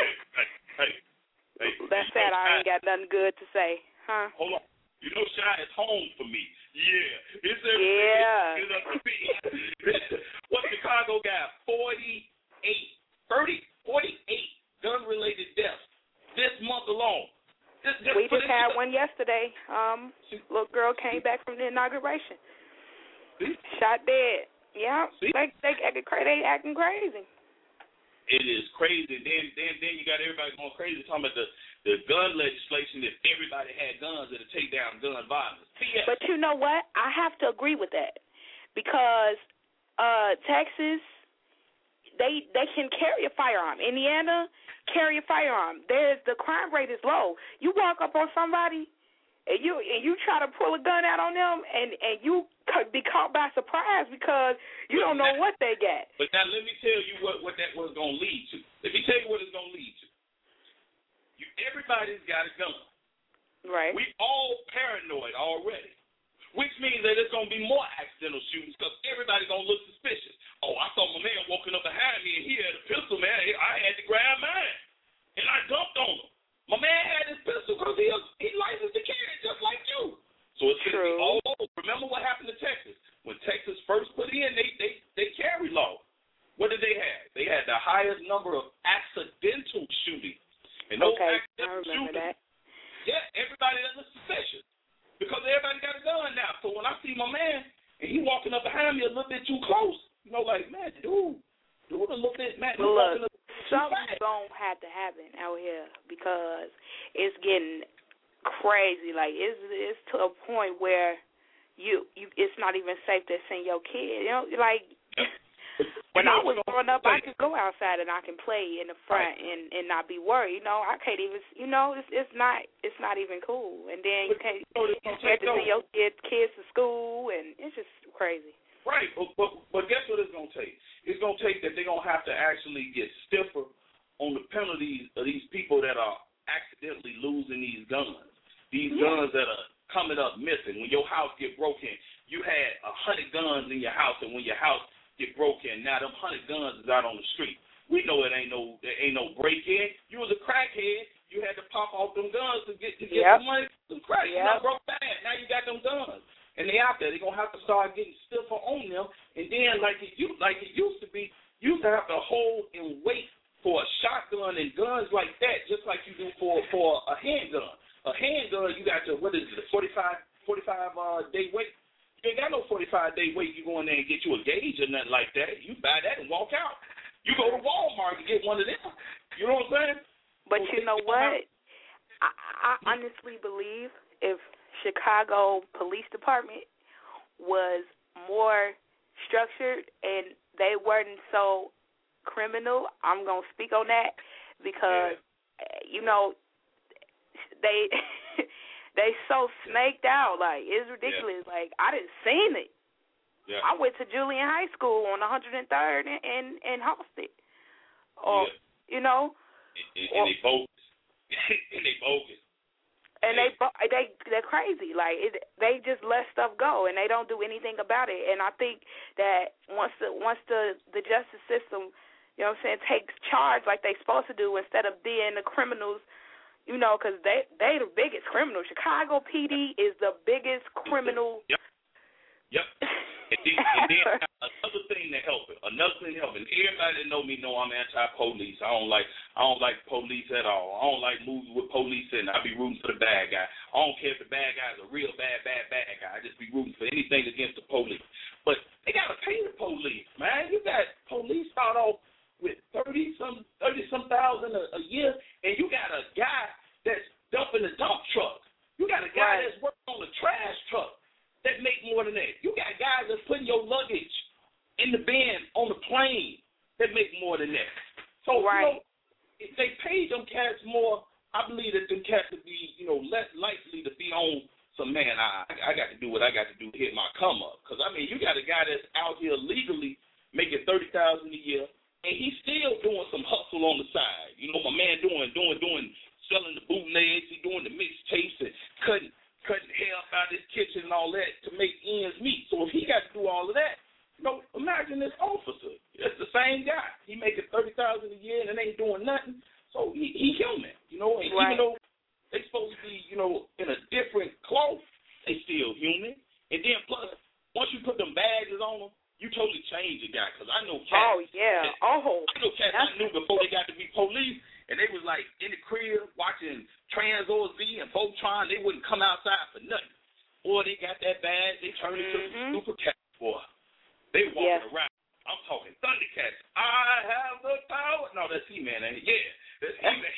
hey, hey, That's that. I ain't got nothing good to say, huh? Hold on. You know, Shy is home for me. Yeah. It's yeah. It's up to me. What Chicago got? forty-eight, thirty, forty-eight gun-related deaths this month alone. Just, just we just had this. one yesterday. Um, little girl came back from the inauguration. See? Shot dead. Yeah. See? They they acting crazy. They acting crazy. It is crazy. Then then then you got everybody going crazy talking about the the gun legislation. If everybody had guns, it'd take down gun violence. Yeah. But you know what? I have to agree with that because uh, Texas, they they can carry a firearm. Indiana, carry a firearm. There's the crime rate is low. You walk up on somebody and you and you try to pull a gun out on them, and and you be caught by surprise because you but don't know now, what they got. But now let me tell you what, what that was going to lead to. Let me tell you what it's going to lead to. You, everybody's got a gun. Right. We all paranoid already, which means that there's going to be more accidental shootings because everybody's going to look suspicious. Oh, I saw my man walking up behind me and he had a pistol, man. I had to grab mine, and I dumped on him. My man had his pistol because he, he licensed to carry just like you. So it's going to be all over. Remember what happened to Texas? When Texas first put in, they, they, they carry law. What did they have? They had the highest number of accidental shootings. And those okay, accidental I remember shootings, that. Yeah, everybody that looks suspicious because everybody got a gun now. So when I see my man and he walking up behind me a little bit too close, you know, like, man, dude, dude a a little bit, man. Well, You're look, something's gonna have to happen out here because it's getting crazy. Like it's it's to a point where you you it's not even safe to send your kid. You know, like when you know, I was growing up, I could go outside and I can play in the front and and not be worried. You know, I can't even. You know, it's it's not it's not even cool. And then you can't you have to send your kid, kids to school, and it's just crazy. Right, but, but but guess what it's gonna take? It's gonna take that they're gonna have to actually get stiffer on the penalties of these people that are accidentally losing these guns. These Yeah. guns that are coming up missing. When your house get broken, you had a hundred guns in your house, and when your house get broken, now them hundred guns is out on the street. We know it ain't no there ain't no break in. You was a crackhead, you had to pop off them guns to get to get Yep. the money from crack. You Yep. know, broke bad. Now you got them guns. And they out there, they're gonna have to start getting stiffer on them. And then like it used like it used to be, you used to have to hold and wait for a shotgun and guns like that, just like you do for for a handgun. A handgun, you got to what is it, forty-five, forty-five uh, day wait. You ain't got no forty-five day wait. You go in there and get you a gauge or nothing like that. You buy that and walk out. You go to Walmart and get one of them. You know what I'm saying? But you know what? I, I honestly believe if Chicago Police Department was more structured and they weren't so criminal, I'm going to speak on that because, yeah. you know, they they so snaked out. Like, it's ridiculous. Yeah. Like, I didn't seen it. Yeah. I went to Julian High School on one hundred third and, and, and hosted. Or, yeah. you know. And, and, and they bogus. and they bogus. And they they they're crazy. Like it, they just let stuff go, and they don't do anything about it. And I think that once the once the the justice system, you know what I'm saying, takes charge like they're supposed to do, instead of being the criminals, you know, because they they the biggest criminals. Chicago P D is the biggest criminal. Yep. Yep. And then, and then another thing that help it, another thing that help it. Everybody that know me know I'm anti-police. I don't like, I don't like police at all. I don't like movies with police in. I be rooting for the bad guy. I don't care if the bad guy is a real bad, bad, bad guy. I just be rooting for anything against the police. But they gotta pay the police, man. You got police start off with thirty some, thirty some thousand a, a year, and you got a guy that's dumping a dump truck. You got a guy right. that's working on a trash truck that make more than that. You got guys that's putting your luggage in the bin on the plane that make more than that. So, right. you know, if they pay them cats more, I believe that them cats would be, you know, less likely to be on some, man, I, I got to do what I got to do to hit my come up. Because, I mean, you got a guy that's out here legally making thirty thousand dollars a year, and he's still doing some hustle on the side. You know, my man doing, doing, doing, selling the bootlegs, he doing the mixtapes and cutting, cutting hair up out of his kitchen and all that to make ends meet. So if he got to do all of that, you know, imagine this officer. It's the same guy. He making thirty thousand dollars a year and it ain't doing nothing. So he, he human, you know. And right. even though they supposed to be, you know, in a different cloth, they still human. And then plus, once you put them badges on them, you totally change the guy. Because I know cats. Oh yeah. That, oh. I know cats I knew before they got to be police. And they was like in the crib watching Trans O Z and Voltron. They wouldn't come outside for nothing. Boy, they got that badge. They turned into mm-hmm. super cats, boy. They walking yeah. around. I'm talking Thundercats. I have the power. No, that's He-Man, ain't it? Yeah, that's He-Man.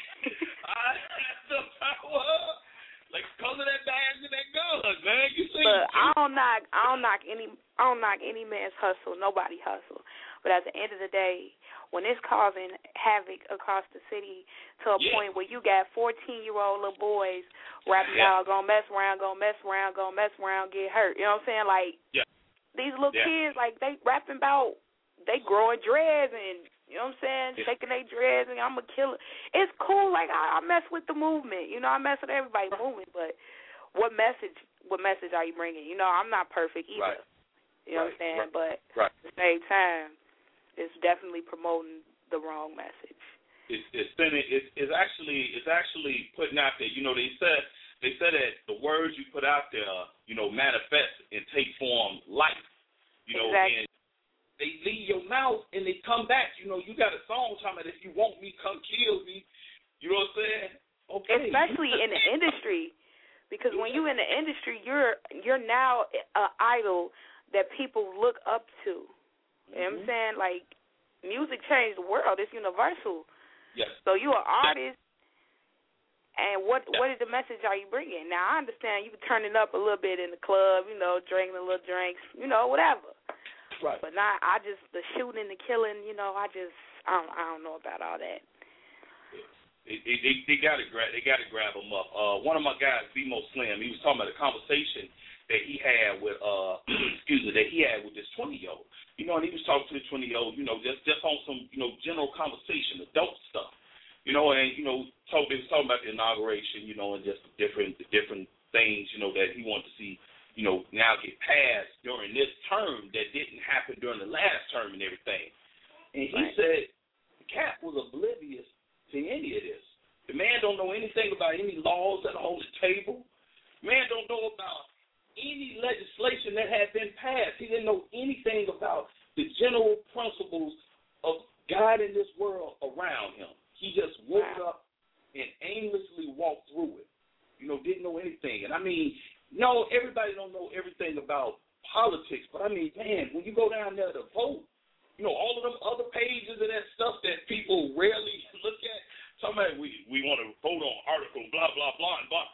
I have the power. Like color that badge and that gun, man. You see? But I don't knock. I don't knock any. I don't knock any man's hustle. Nobody hustle. But at the end of the day, when it's causing havoc across the city to a yeah. point where you got fourteen-year-old little boys rapping yeah. out, gonna mess around, gonna mess around, gonna mess around, get hurt. You know what I'm saying? Like yeah. these little yeah. kids, like they rapping about they growing dreads and you know what I'm saying, yeah. shaking their dreads and I'm a killer. It's cool. Like I, I mess with the movement. You know, I mess with everybody's movement. But what message? What message are you bringing? You know, I'm not perfect either. Right. You know right. what I'm saying? Right. But right. at the same time, it's definitely promoting the wrong message. It's it's sending it's, it's actually it's actually putting out there. You know, they said they said that the words you put out there, you know, manifest and take form life. You know, exactly. and they leave your mouth and they come back. You know, you got a song talking about if you want me, come kill me. You know what I'm saying? Okay. Especially in the industry, because when you in the industry, you're you're now an idol that people look up to. You know what I'm saying? Like, music changed the world. It's universal. Yes. So you an artist, and what yeah. what is the message are you bringing? Now, I understand you turn it up a little bit in the club, you know, drinking a little drinks, you know, whatever. Right. But now, I just, the shooting, the killing, you know, I just, I don't, I don't know about all that. They, they, they got to grab, they got to grab them up. Uh, one of my guys, B-Mo Slim, he was talking about a conversation that he had with, uh, excuse me, that he had with this twenty-year-old. You know, and he was talking to the twenty-year-old, you know, just just on some, you know, general conversation, adult stuff. You know, and you know, talk, they was talking about the inauguration, you know, and just the different, the different things, you know, that he wanted to see, you know, now get passed during this term that didn't happen during the last term and everything. And he right. said, Cap was oblivious to any of this. The man don't know anything about any laws that are on the table. Man don't know about any legislation that had been passed. He didn't know anything about the general principles of guiding this world around him. He just woke wow. up and aimlessly walked through it. You know, didn't know anything. And I mean, no, everybody don't know everything about politics, but I mean, man, when you go down there to vote, you know, all of them other pages of that stuff that people rarely look at. Somebody, we we want to vote on article, blah, blah, blah, and blah.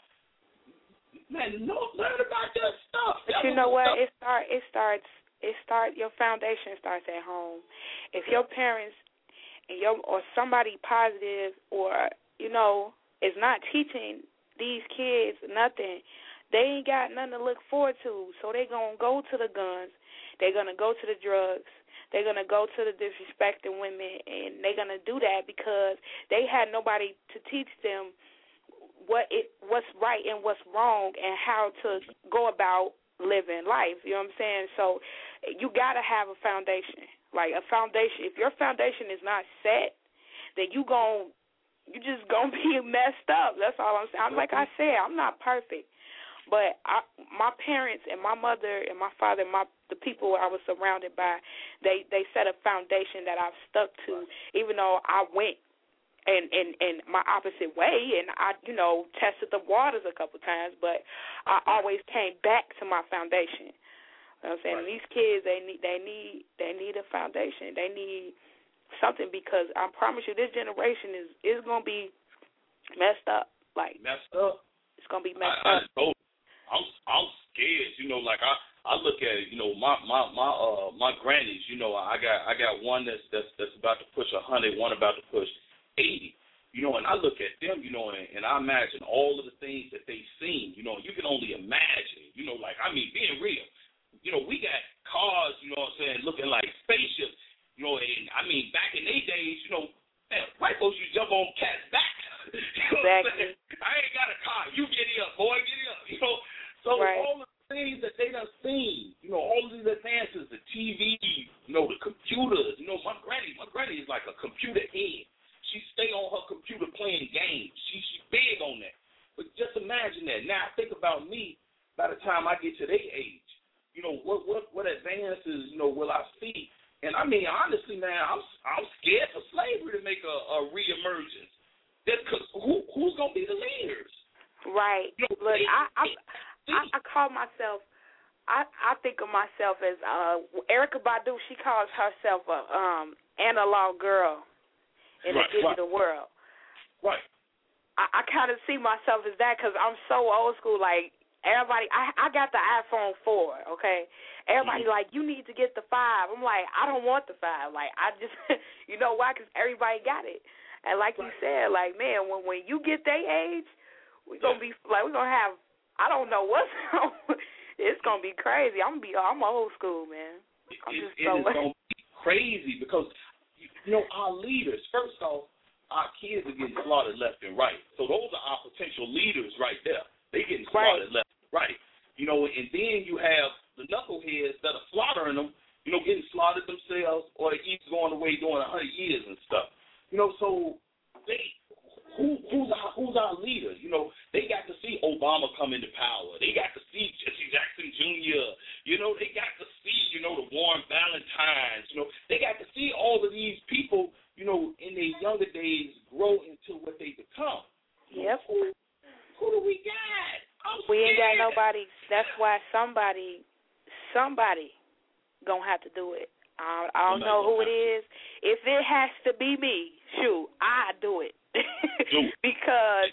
Man, no, learn about that stuff. But that you know what? Stuff. It start. It starts. It start. Your foundation starts at home. If your parents and your or somebody positive or you know is not teaching these kids nothing, they ain't got nothing to look forward to. So they gonna go to the guns. They're gonna go to the drugs. They're going to go to the disrespecting women, and they're going to do that because they had nobody to teach them what it what's right and what's wrong and how to go about living life. You know what I'm saying? So you got to have a foundation, like a foundation. If your foundation is not set, then you gon' you just going to be messed up. That's all I'm saying. I'm, like I said, I'm not perfect. But I, my parents and my mother and my father and my the people I was surrounded by, they, they set a foundation that I've stuck to, even though I went in, in, in my opposite way and I, you know, tested the waters a couple times, but I always came back to my foundation. You know what I'm saying? And these kids, they need they need they need a foundation. They need something because I promise you, this generation is is gonna be messed up. Like messed up. It's gonna be messed I, up. I I'm I'm scared, you know. Like I, I look at it, you know. My my my uh my grannies, you know. I got I got one that's that's that's about to push a hundred, one about to push eighty, you know. And I look at them, you know, and, and I imagine all of the things that they've seen, you know. You can only imagine, you know. Like I mean, being real, you know, we got cars, you know what I'm saying, looking like spaceships, you know. And I mean, back in their days, you know, man, white folks used to jump on cats' back. You know exactly. I ain't got a car. You get it up, boy. Get it up. You know. So right. all the things that they done seen, you know, all of these advances, the T V, you know, the computers. You know, my granny, my granny is like a computer head. She stay on her computer playing games. She she big on that. But just imagine that. Now think about me. By the time I get to their age, you know, what what what advances, you know, will I see? And I mean, honestly, man, I'm I'm scared for slavery to make a, a reemergence. That's cause who who's gonna be the leaders? Right. You know, Look, they, I, I they, I I call myself. I I think of myself as uh, Erykah Badu. She calls herself a um, analog girl in right, the digital right. world. Right. I, I kind of see myself as that because I'm so old school. Like everybody, I I got the iPhone four. Okay. Everybody mm-hmm. like, you need to get the five. I'm like, I don't want the five. Like I just, you know why? Because everybody got it. And like you said, like, man, when when you get their age, we're going to be, like, we're going to have, I don't know what's it's going to be crazy. I'm going to be, I'm old school, man. I'm it, just it so is going to be crazy because, you know, our leaders, first off, our kids are getting slaughtered left and right. So those are our potential leaders right there. They're getting slaughtered right. left and right. You know, and then you have the knuckleheads that are slaughtering them, you know, getting slaughtered themselves or either going away doing one hundred years and stuff. You know, so they who who's our who's our leaders? You know, they got to see Obama come into power. They got to see Jesse Jackson Junior You know, they got to see, you know, the Warren Valentines. You know, they got to see all of these people, you know, in their younger days grow into what they become. Yep. Who, who do we got? I'm we ain't scared. got nobody. That's why somebody, somebody gonna have to do it. I, I don't know who it is. if it has to be me, shoot, I do it because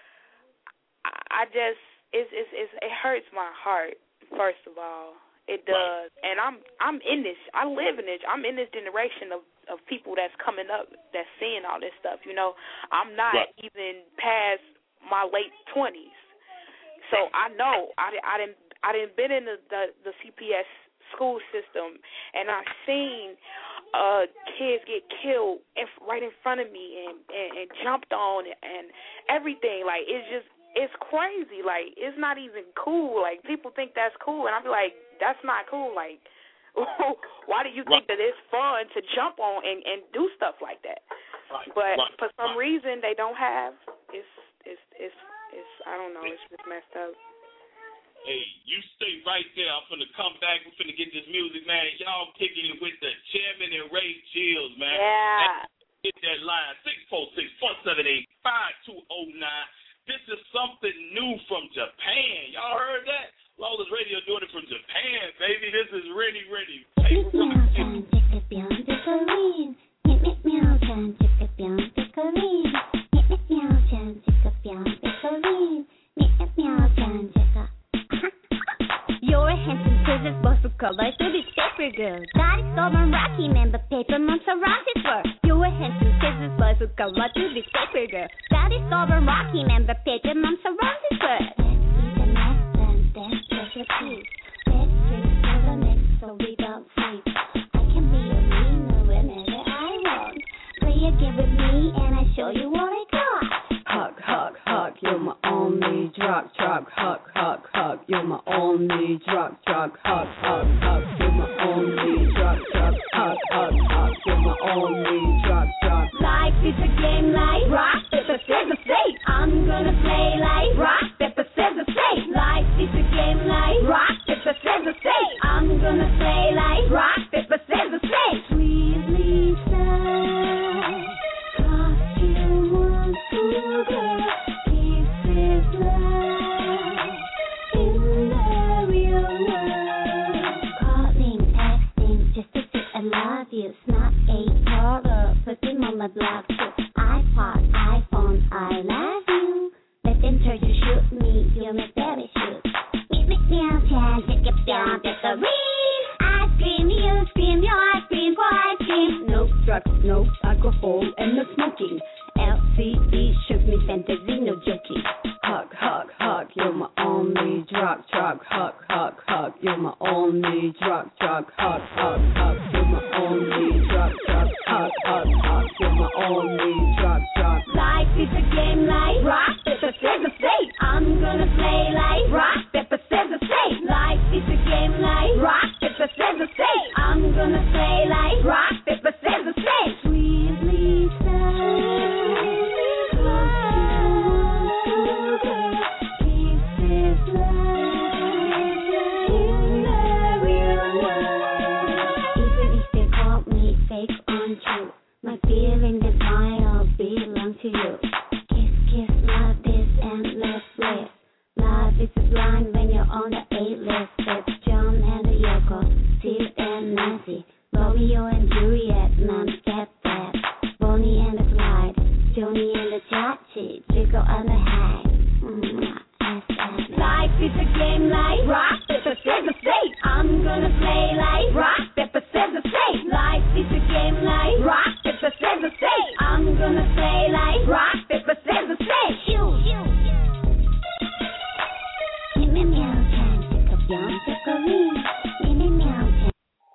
I just it's, it's it's it hurts my heart. First of all, it does, right. And I'm I'm in this. I live in this. I'm in this generation of, of people that's coming up, that's seeing all this stuff. You know, I'm not right. even past my late twenties, so I know I I didn't I didn't been in the, the the C P S school system, and I've seen uh, kids get killed in, right in front of me and, and, and jumped on and everything. Like, it's just, it's crazy. Like, it's not even cool. Like, people think that's cool, and I'm like, that's not cool. Like, why do you think that it's fun to jump on and, and do stuff like that? Right. But right. for some right. reason, they don't have, it's, it's, it's, it's, I don't know, it's just messed up. Hey, you stay right there. I'm finna come back. We're finna get this music, man. Y'all kicking it with the Chairman and Ray Chills, man. Yeah. Hit that line, six four six, four seven eight, five two zero nine. This is something new from Japan. Y'all heard that? Lawless Radio doing it from Japan, baby. This is really, really paper You're a handsome scissors, boss of color to this paper girl. That is stubborn Rocky man, but paper months around his fur. You're a handsome scissors, boss of color to this paper girl. That is stubborn Rocky man, but paper months around his fur. Let's be the next and dance recipe. Let's drink till the next so we don't sleep. I can be a winner whenever I want. Play a game with me and I show you what I got. Hug, hug, hug, you're my only drug, drug, hug, hug, hug, you're my only drug, drug, hug, hug, hug, you're my only drug, drug, hug, hug, hug, you're my only drug, drug. Life is a game like rock, paper, scissors, stay. I'm gonna play like rock, paper, scissors, stay. Life is a game like rock, paper, scissors, stay. I'm gonna play like rock, paper, scissors, stay. Sweet Lisa, costume one sugar, kisses love in the real world. Calling, texting, just to say I love you. Snap a caller, put him on my blog too. iPod, iPhone, I love you. Let them try to shoot me, you're my parachute. Meet me downtown, take a down, take a read. I scream, you scream, you I scream, for I scream. No drugs, no alcohol, and no smoking. L C D shook me, fantasy, no joking. Hug, hug, hug, you're my only drug, drug, hug, hug, hug, you're my only drug, drug, hug, hug, hug, you're my only drug, drug, hug, hug, hug, you're my only drug, drug. Life is a game like rock, paper, scissors, stay. I'm gonna play like rock, paper, scissors, stay. Life is a game like rock, paper, scissors, stay. I'm gonna play like rock, paper, scissors, stay. Sweet Lisa, kisses love in the real world. Even if they call me fake untrue, my feeling and mine all belong to you. Kiss, kiss, love is endless bliss. Love is blind when you're on the A-list. It's John and Yoko, Sid and Nancy, Romeo and Juliet, Mom, Step, Dad, Bonnie and the Clyde, Joni and the Chachi, Chico and the Hag. Life is a game like rock, paper, scissors, stay. I'm gonna play like rock, paper, scissors, stay. Life is a game like rock, paper, scissors, stay. I'm gonna play like rock, paper, scissors, stay. Shoot, shoot. Give me meow time, take a young, take a ring. Give me meow time.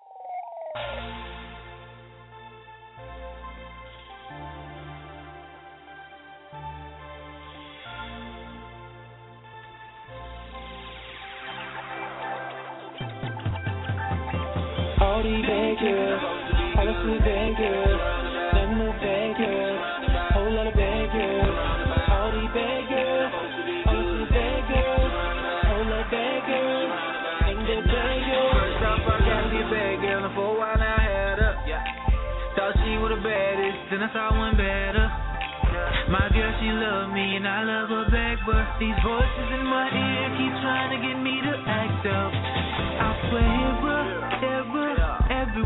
All these bad girls, all the sweet bad girls, nothing but bad girls, whole lot of bad girls. All these bad girls, all the sweet bad girls, whole lot of bad girls, ain't that bad girls. First off, I gotta be a bad girl, and for a while now I had her. Thought she was the baddest, then I saw one better. My girl, she love me, and I love her back, but these voices in my ear keep trying to get me to act up. I swear, ever, ever, every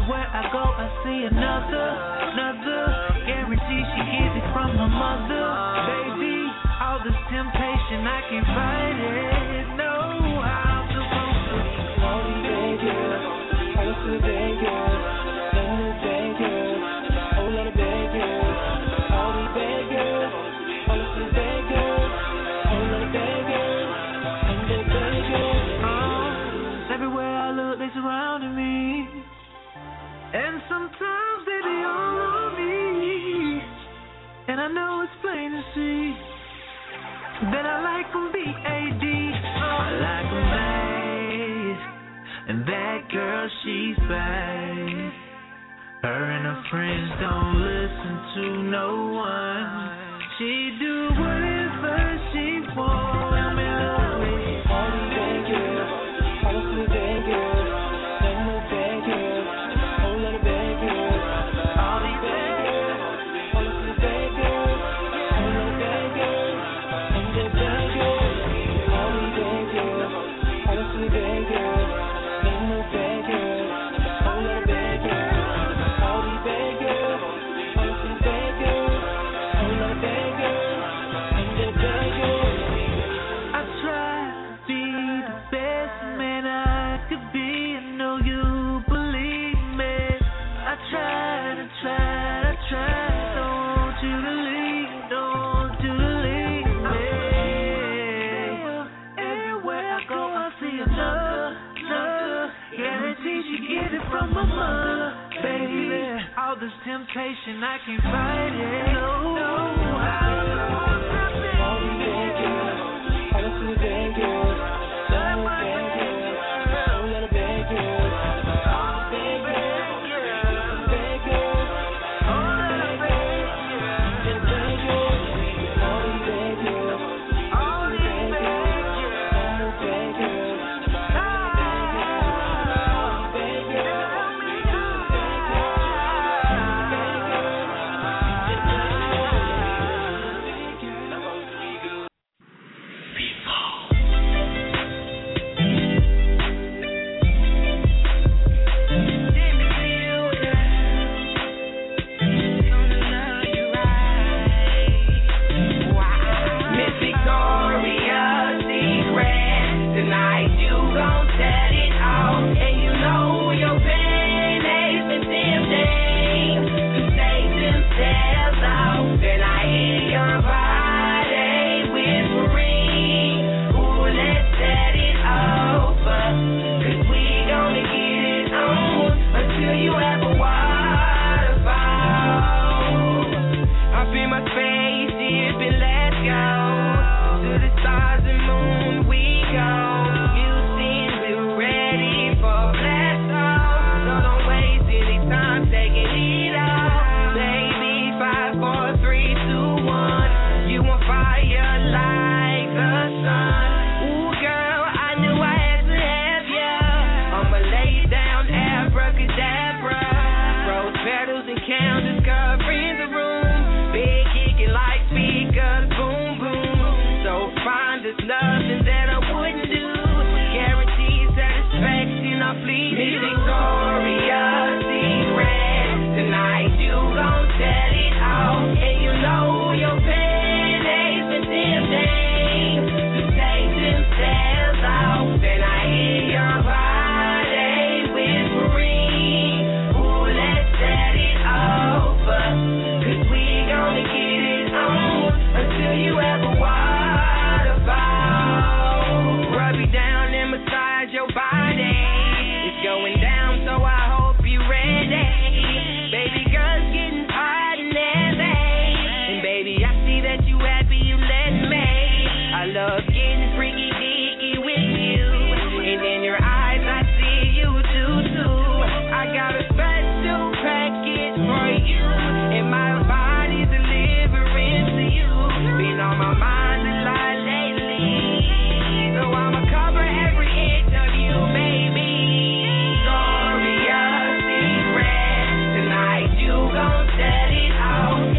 Everywhere I go, I see another, another. Guarantee she gets it from her mother. Baby, all this temptation, I can't fight it. No, I'm supposed to. All these bad girls, all these bad girls, all these bad girls, whole lot of bad girls. All these bad girls, all these bad girls, whole lot of bad girls, and they bad girls. Oh, everywhere I look, they surrounding me. And sometimes they be all on me. And I know it's plain to see that I like them B A D. Oh, I like them bad. And that girl, she's bad. Her and her friends don't listen to no one. She do whatever she wants. I'm in love with all these bad girls, all these bad girls, none of the bad girls, whole lot of bad girls. All these bad girls, all these bad girls, whole lot of bad girls, and they're bad girls. All these bad girls, all these bad girls, none of the bad girls, whole lot of bad girls. All these bad girls, all these bad girls, whole lot of bad girls, and they're bad girls. I try to be the best man I could be. I know you believe me. I try to try to try. Don't want you to leave. Don't want you to leave me. Everywhere I go, I see another, another. Guarantee she get it from my mother. Baby, all this temptation, I can't fight it. No, no, I all these bad girls, all these bad girls, all these bad girls, whole lot of bad girls, all these bad girls, bad girls, all these bad girls, they're bad girls, all these bad girls, all these bad girls, all these bad girls, bad girls, bad girls.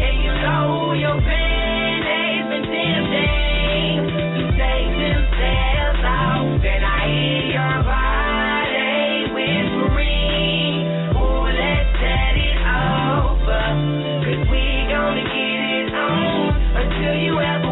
Say until you ever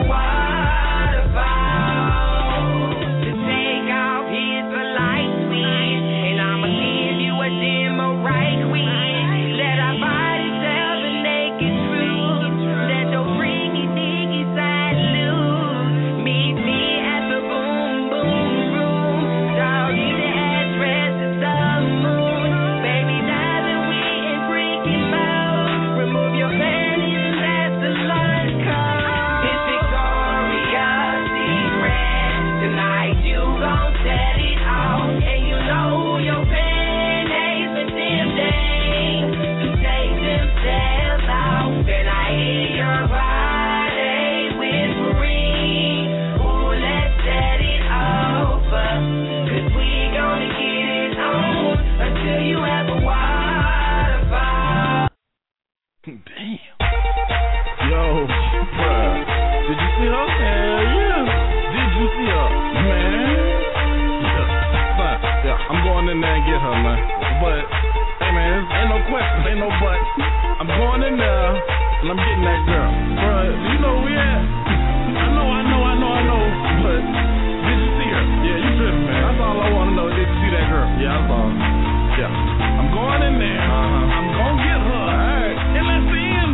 waterfall. To take off his light sweet, and I'ma give you a demo right queen. Let our bodies tell the naked truth. Let your freaky diggy side loose. Meet me at the boom boom room. Dog, you the address is the moon. Baby, now that we in freaky mode, remove your panties and that's the lunch code. It's Victoria's Secret. Tonight you gon' set it off, and you know your panties been tempting to take themselves off. Then I hear your body whispering, ooh, let's set it over, 'cause we gonna get it on until you have a waterfall. Damn. Yo, bruh. Did you see her? Hell yeah. Did you see her? Man. Yeah. Son, yeah, I'm going in there and get her, man. But, hey, man, ain't no question, ain't no but. I'm going in there and I'm getting that girl. Bruh, you know where we at? I know, I know, I know, I know. But, did you see her? Yeah, you tripping, man. That's all I want to know. Did you see that girl? Yeah, that's all. Yeah. I'm going in there. Uh-huh. I'm going to get her. All right. And let's see him.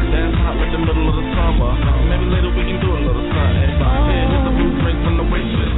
Maybe later we can do a little something. Yeah, hit the blueprint from the waitress.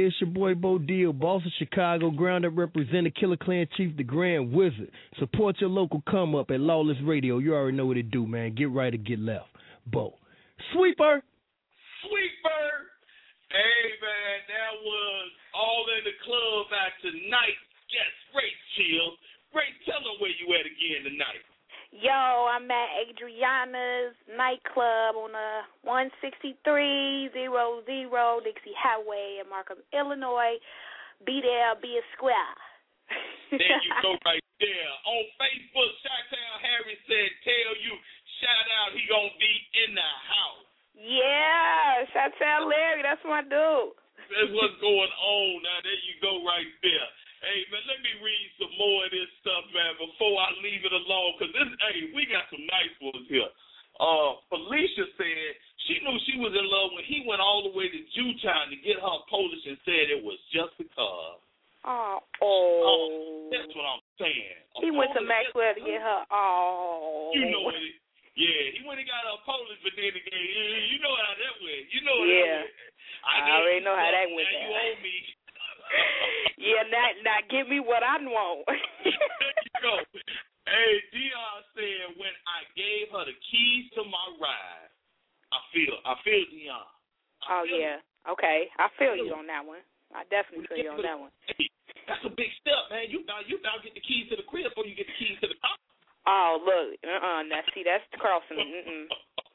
yeah, it's your boy Bo Deal, boss of Chicago, ground up representative, Killer Clan Chief, the Grand Wizard. Support your local come up at Lawless Radio. You already know what it do, man. Get right or get left. Bo. Sweeper. Sweeper. Hey, man, that was all in the club at tonight. Yes, great chill. Great, tell them where you at again tonight. Yo, I'm at Adriana's nightclub on the one sixty-three hundred Dixie Highway in Markham, Illinois. Be there, be a square. There you go right there. On Facebook, Chi-Town Harry said, tell you, shout out, he gonna be in the house. Yeah, Chi-Town Larry, that's my dude. That's what's going on. Now, there you go right there. Hey, man, let me read some more of this stuff, man, before I leave it alone, because this, hey, we got some nice ones here. Uh, Felicia said she knew she was in love when he went all the way to Jewtown to get her Polish and said it was just because. Oh, oh. oh that's what I'm saying. He went to Maxwell to get her. Oh. You know what it Yeah, he went and got her Polish, but then again, you know how that went. You know how yeah. that went. I, I already know how that went. Now you owe me. Yeah, now, now give me what I want. There you go. Hey, Dion said when I gave her the keys to my ride, I feel, I feel Dion. I oh feel yeah, it. Okay, I feel you on that one. I definitely feel you on that one. Hey, that's a big step, man. You now, you now get the keys to the crib before you get the keys to the car. Oh look, uh, uh now see that's the crossing. Mm-mm.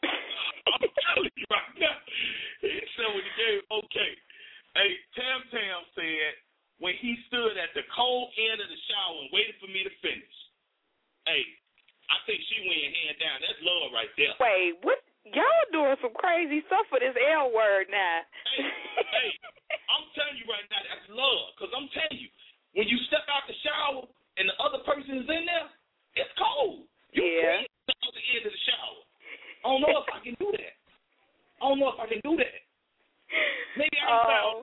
I'm telling you right now. He said when he gave, okay. Hey, Tam Tam said when he stood at the cold end of the shower and waited for me to finish. Hey, I think she went hand down. That's love right there. Wait, what? Y'all doing some crazy stuff for this L word now. Hey, hey, I'm telling you right now, that's love. Because I'm telling you, when you step out the shower and the other person is in there, it's cold. You yeah. Step out the end of the shower. I don't know if I can do that. I don't know if I can do that. Maybe I can uh,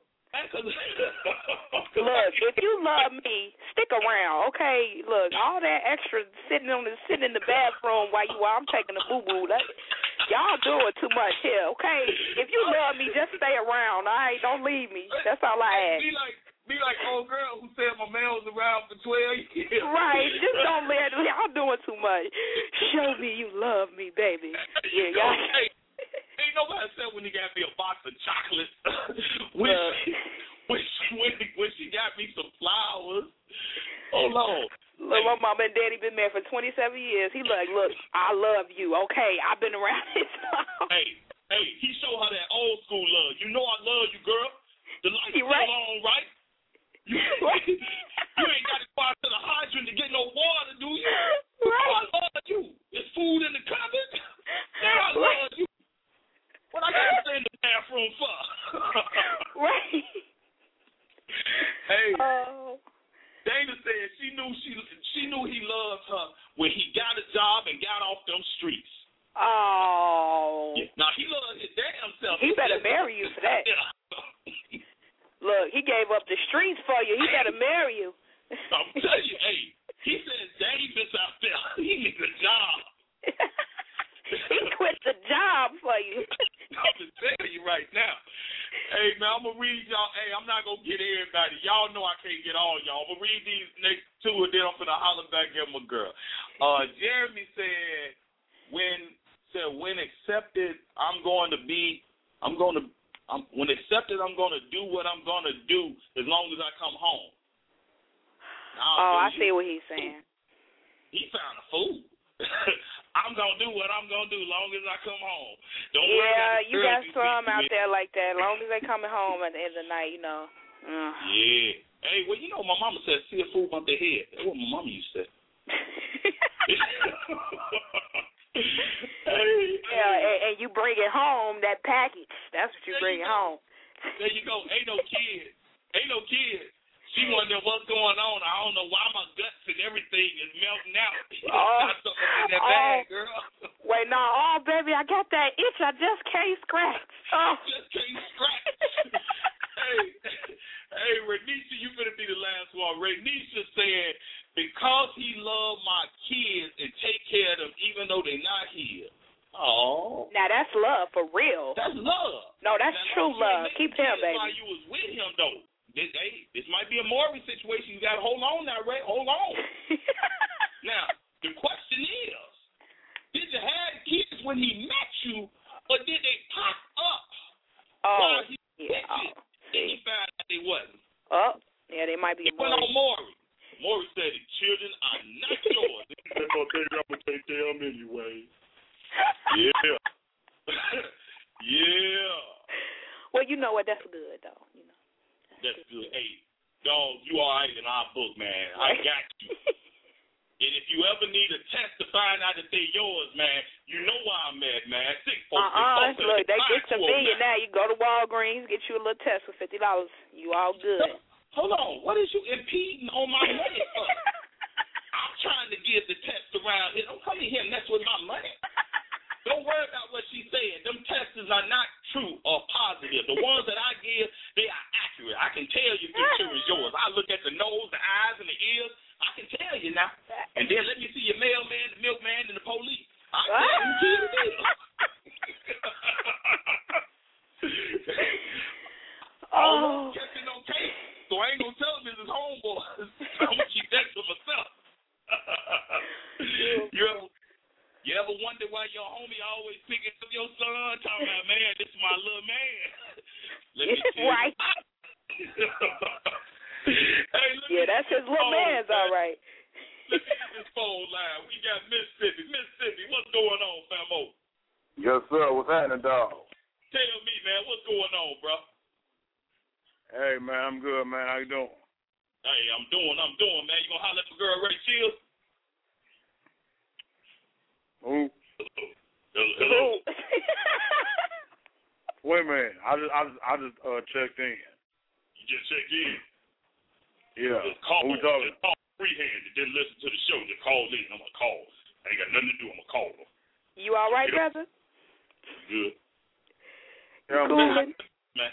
Look, if you love me, stick around, okay? Look, all that extra sitting on the sitting in the bathroom while you while I'm taking a boo boo, that y'all doing too much here, okay? If you love me, just stay around, all right? Don't leave me. That's all I ask. Be like, be like old girl who said my man was around for twelve years. Right, just don't let y'all doing too much. Show me you love me, baby. Yeah, y'all. Hey, ain't nobody said when he got me a box of chocolates. when, uh, she, when, she, when, when she got me some flowers. Hold on. Look, my mom and daddy been married for twenty-seven years. He like, look, I love you. Okay, I've been around this time. Hey, hey, he showed her that old school love. You know I love you, girl. The lights still right. on, right? You, you ain't got to go out to the hydrant to get no water, do you? Right. I love you. There's food in the cupboard. Now I love you. What I got to stay in the bathroom for? Right. Hey. Oh. Dana said she knew she she knew he loved her when he got a job and got off them streets. Oh. Yeah. Now he loved his damn self. He better marry you for that. Look, he gave up the streets for you. He better marry you. I'm telling you, hey, he said Davis out there. He needs a job. He quit the job for you. I'm just telling you right now. Hey, man, I'm going to read y'all. Hey, I'm not going to get everybody. Y'all know I can't get all y'all. I'm going to read these next two, and then I'm going to holler back at my girl. Uh, Jeremy said, when said when accepted, I'm going to be, I'm going to, I'm, when accepted, I'm going to do what I'm going to do as long as I come home. Now, oh, I you, see what he's saying. He found a fool. I'm going to do what I'm going to do as long as I come home. Don't yeah, worry about you got some out there like that. As long as they coming home at the end of the night, you know. Uh. Yeah. Hey, well, you know, my mama said, see a fool bump their head. That's what my mama used to say. Hey, yeah, and, and you bring it home, that package. That's what you there bring you it home. There you go. Ain't no kid. Ain't no kid. She wondering what's going on. I don't know why my guts and everything is melting out. Oh, got something in that oh, bag, girl. Wait, no, oh, baby, I got that itch. I just can't scratch. Oh. Just can't scratch. Hey, hey, Renisha, you finna be the last one. Renisha said, because he loved my kids and take care of them even though they're not here. Oh. Now, that's love for real. That's love. No, that's now, true love. Keep him, baby. While you was with him, though. this, hey, this might be a Maury situation. You got to hold on now, Ray. Hold on. Now, the question is, did you have kids when he met you, or did they pop up Oh, while he yeah. met you? Then he found out they wasn't. Oh, yeah, they might be He a went on Maury. Maury. Maury said the children are not yours. They're going to take I'm going to take them anyway. Yeah. Yeah. Well, you know what? That's good, though. You know. That's good. Hey, dog, you all right in our book, man. I got you. And if you ever need a test to find out that they're yours, man, you know where I'm at, man. Six folks. Uh-uh. Look, they get convenient now. You go to Walgreens, get you a little test for fifty dollars. You all good. Hold on. What is you impeding on my money for? I'm trying to give the test around here. Don't come in here and mess with my money. Don't worry about what she's saying. Them tests are not true or positive. The ones that I give, they are accurate. I can tell you if the sure is yours. I look at the nose, the eyes, and the ears. I can tell you now. And then let me see your mailman, the milkman, and the police. I tell you who kid it is. Oh. I'm catching on tape, so I ain't gonna tell him it's his homeboys. I'm gonna keep that to myself. you ever, you ever wonder why your homie always picking up your son, talking about, man, this is my little man. Let me tell right. you. Hey, yeah, that's his little man's, all right. Let me get this phone line. We got Mississippi. Mississippi, what's going on, famo? Yes, sir. What's happening, dog? Tell me, man, what's going on, bro? Hey, man, I'm good, man. How you doing? Hey, I'm doing, I'm doing, man. You gonna holler at my girl Ray Shields? Who? Hello. Wait a minute. I just, I just, I just uh, checked in. You just checked in? Yeah. Just call, Who we talking? just call freehand. Didn't listen to the show. Just call in. I'm gonna call. I ain't got nothing to do. I'm gonna call them. You all right, yeah. brother? Good. Yeah, I'm cool. good. Man.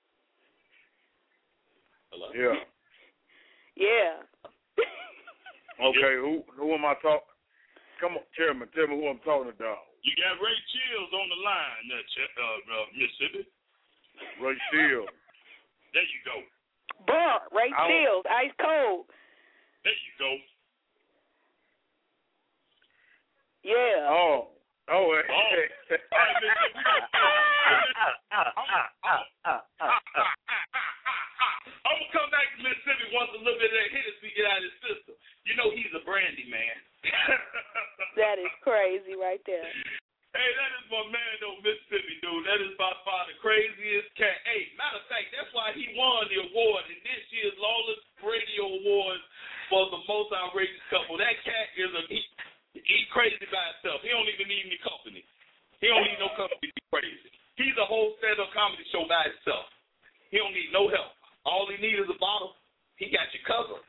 Hello. Yeah. Yeah. Okay, who who am I talking? Come on, Chairman, tell me who I'm talking to, dog. You got Ray Shields on the line, uh, uh, uh, Mississippi. Ray Shields. There you go. Burr, Ray I Shields, ice cold. There you go. Yeah. Oh. Oh. Oh. I'm going to come back to Mississippi once a little bit of that Hennessy get out of his system. You know he's a brandy man. That is crazy right there. Hey, that is my man, though, Mississippi, dude. That is by far the craziest cat. Hey, matter of fact, that's why he won the award in this year's Lawless Radio Awards for the most outrageous couple. That cat is a he, he crazy by himself. He don't even need any company. He don't need no company to be crazy. He's a whole stand-up comedy show by himself. He don't need no help. All he needs is a bottle. He got you covered.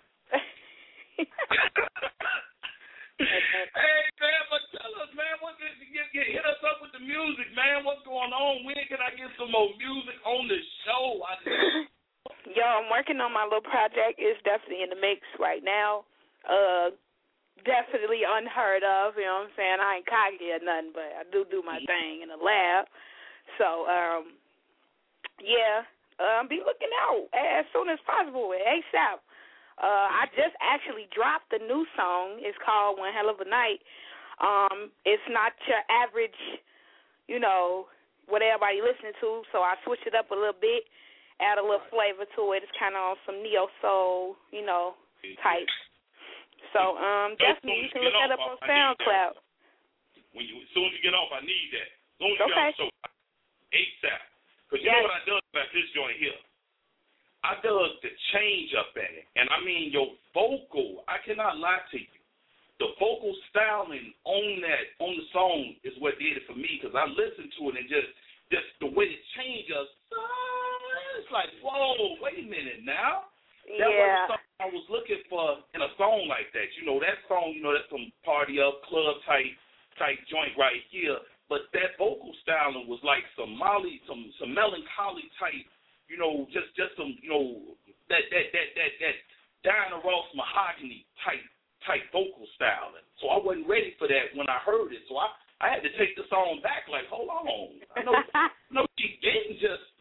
Hey, man, but tell us, man, what did you get, get, hit us up with the music, man. What's going on? When can I get some more music on the show? I Yo, I'm working on my little project. It's definitely in the mix right now. Uh, definitely unheard of, you know what I'm saying? I ain't cocky or nothing, but I do do my thing in the lab. So, um, yeah, uh, be looking out as soon as possible, ASAP. Uh, I just actually dropped the new song. It's called One Hell of a Night. Um, it's not your average, you know, what everybody listening to, so I switched it up a little bit, add a little flavor to it. It's kind of on some neo-soul, you know, type. So um, definitely you can look that up on SoundCloud. When you, as soon as you get off, I need that. As soon as you okay. get off, so ASAP. Because you yes. know what I done about this joint here? I dug the change up in it. And I mean, your vocal, I cannot lie to you. The vocal styling on that, on the song is what did it for me, because I listened to it and just, just the way it changed us, it's like, whoa, wait a minute now. That yeah. wasn't something I was looking for in a song like that. You know, that song, you know, that's some party up, club type, type joint right here. But that vocal styling was like some Molly, some, some melancholy type, you know, just, just some, you know, that, that, that, that, that Diana Ross mahogany type, type vocal styling. So I wasn't ready for that when I heard it. So I, I had to take the song back like, hold on. I know, I know she didn't just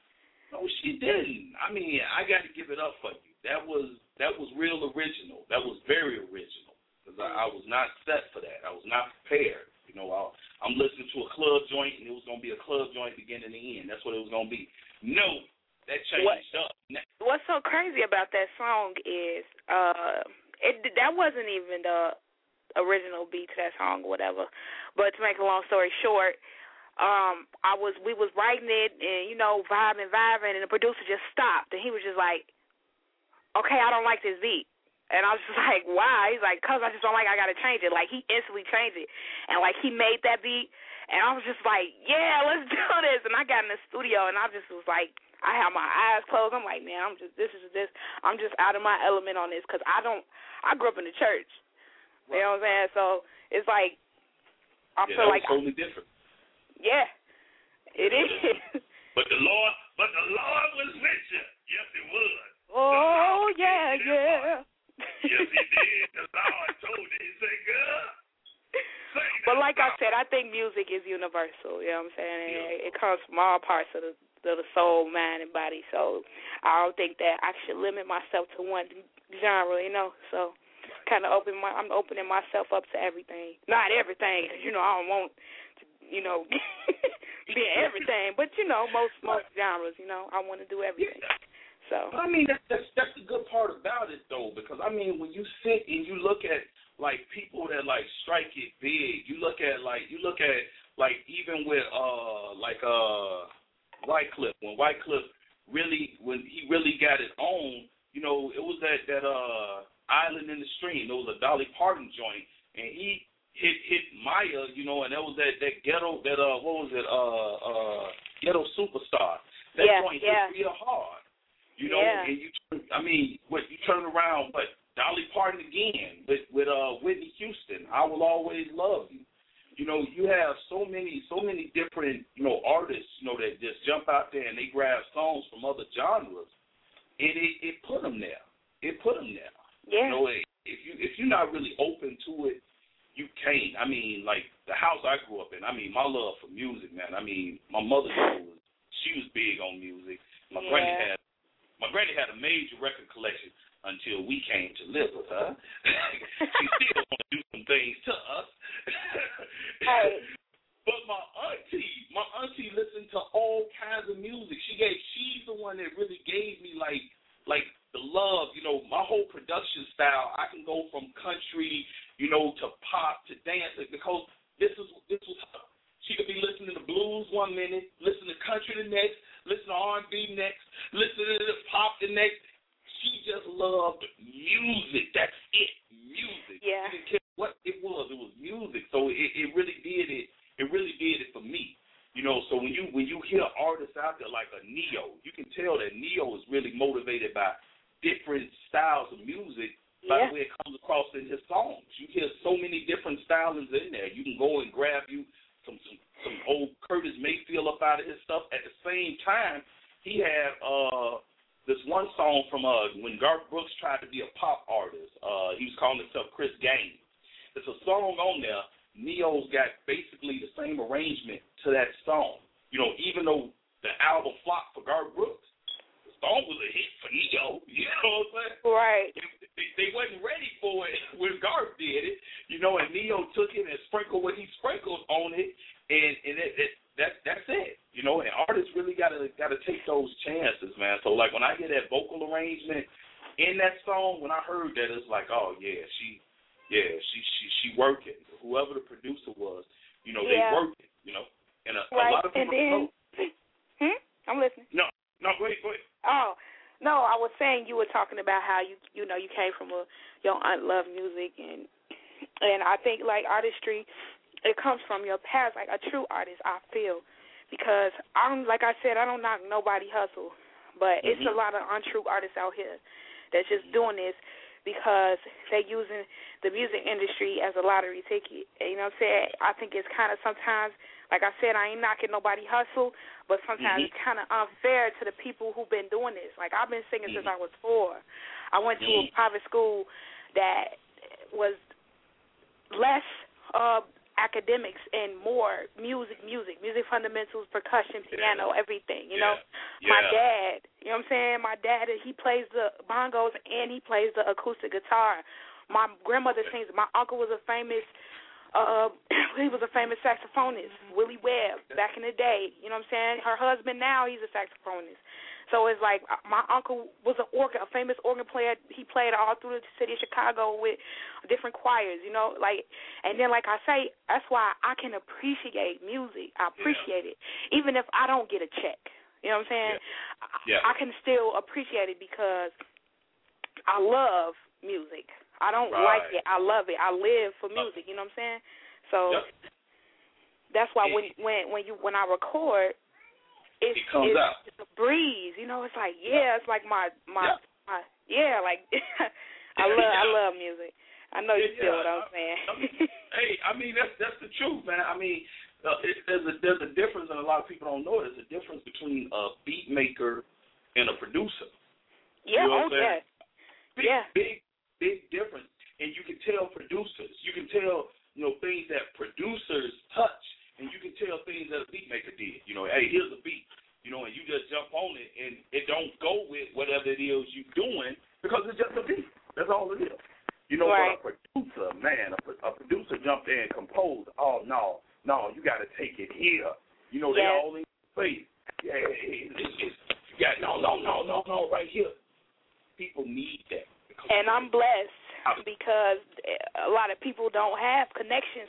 No, she didn't. I mean, I got to give it up for you. That was that was real original. That was very original because I, I was not set for that. I was not prepared. You know, I, I'm listening to a club joint, and it was going to be a club joint beginning to end. That's what it was going to be. No, that changed what, up. What's so crazy about that song is uh, it that wasn't even the original beat to that song or whatever. But to make a long story short, Um, I was we was writing it and, you know, vibing, vibing, and the producer just stopped and he was just like, okay, I don't like this beat. And I was just like, why? He's like, cause I just don't like it, I gotta change it. Like he instantly changed it. And like he made that beat and I was just like, yeah, let's do this. And I got in the studio and I just was like, I had my eyes closed. I'm like, man, I'm just this is this I'm just out of my element on this because I don't I grew up in the church. Right. You know what I'm saying? So it's like I yeah, feel that like was totally I, different. Yeah, it is. But the Lord, but the Lord was with you. Yes, it was. Oh yeah, yeah. Yes, he did. The Lord told you. He said, "Girl." But like I said, I think music is universal. You know what I'm saying? Yeah. It, it comes from all parts of the, of the soul, mind, and body. So I don't think that I should limit myself to one genre. You know, so kind of open my. I'm opening myself up to everything. Not everything, because you know I don't want. You know, being everything, but you know, most most genres. You know, I want to do everything. So I mean, that's, that's that's the good part about it, though, because I mean, when you sit and you look at like people that like strike it big, you look at like you look at like even with uh like uh Wycliffe, when Wycliffe really when he really got it on, you know, it was that that uh Island in the Stream. It was a Dolly Parton joint, and he. Hit hit Maya, you know, and that was that, that ghetto that uh what was it uh uh Ghetto Superstar. That yeah, joint yeah. hit real hard, you know. Yeah. And you, I mean, what you turn around, but Dolly Parton again with with uh Whitney Houston. I Will Always Love You. You know, you have so many so many different you know artists, you know, that just jump out there and they grab songs from other genres, and it it put them there. It put them there. Yeah. You know, if you if you're not really open to it. You can't. I mean, like the house I grew up in. I mean, my love for music, man. I mean, my mother was she was big on music. My yeah. granny had my granny had a major record collection until we came to live with her. She still want to do some things to us. Hey. But my auntie, my auntie listened to all kinds of music. She gave. She's the one that really gave me like like the love. You know, my whole production style. I can go from country. You know, to pop, to dance, because this is this was her. She could be listening to blues one minute, listen to country the next, listen to R and B next, listen to the pop the next. She just loved music. That's it, music. Yeah. She didn't care what it was. It was music. So it, it really did it. It really did it for me. You know, so when you when you hear artists out there like a Neo, you can tell that Neo is really motivated by different styles of music. By yeah. the way it comes across in his songs. You hear so many different stylings in there. You can go and grab you some some, some old Curtis Mayfield up out of his stuff. At the same time, he had uh, this one song from uh, when Garth Brooks tried to be a pop artist. Uh, he was calling himself Chris Gaines. There's a song on there. Neo's got basically the same arrangement to that song. You know, even though the album flopped for Garth Brooks, the song was a hit for Neo. You know what I'm saying? Right. They wasn't ready for it when Garth did it, you know, and Neo took it and sprinkled what he sprinkled on it, and and it, it, that that's it, you know. And artists really gotta gotta take those chances, man. So like when I hear that vocal arrangement in that song, when I heard that, it's like, oh yeah, she, yeah, she she she working. Whoever the producer was, you know, yeah. they working, you know. And a, right. a lot of people. And then, hmm, I'm listening. No, no, go ahead, go ahead. Oh. No, I was saying you were talking about how you you know you came from a your aunt loved music and and I think like artistry it comes from your past like a true artist I feel because I'm like I said I don't knock nobody hustle but mm-hmm. it's a lot of untrue artists out here that's just doing this because they're using the music industry as a lottery ticket. And, you know what I'm saying? I think it's kind of sometimes, like I said, I ain't knocking nobody hustle, but sometimes mm-hmm. it's kind of unfair to the people who've been doing this. Like, I've been singing mm-hmm. since I was four. I went to a private school that was less uh, academics and more music, music, music fundamentals, percussion, piano, yeah. everything. You yeah. know, yeah. my dad. You know what I'm saying? My dad, he plays the bongos and he plays the acoustic guitar. My grandmother sings. My uncle was a famous. Uh, he was a famous saxophonist, Willie Webb, back in the day. You know what I'm saying? Her husband now, he's a saxophonist. So it's like my uncle was an organ, a famous organ player. He played all through the city of Chicago with different choirs, you know. Like, and then, like I say, that's why I can appreciate music. I appreciate yeah. it, even if I don't get a check. You know what I'm saying? Yeah. Yeah. I, I can still appreciate it because I love music. I don't right. like it. I love it. I live for music. You know what I'm saying? So yep. that's why when when when you when I record, it's, it comes it's, out. It's a breeze. You know, it's like yeah, it's like my my, yeah. my yeah, like I love yeah. I love music. I know you yeah, feel what I'm saying. I mean, hey, I mean that's that's the truth, man. I mean, uh, it, there's a there's a difference, and a lot of people don't know it. There's a difference between a beat maker and a producer. Yeah, you know oh yeah, big, yeah. Big big difference, and you can tell producers. You can tell you know things that producers touch, and you can tell things that a beat maker did. You know, hey, here's a beat. You know, and you just jump on it, and it don't go with whatever it is you're doing because it's just a beat. That's all it is. You know, right. But a producer, man, a, a producer jumped in and composed. Oh no, no, you got to take it here. You know, they yes. all in place. Yeah, it's, it's, yeah, no, no, no, no, no, right here. People need that. And I'm blessed because a lot of people don't have connections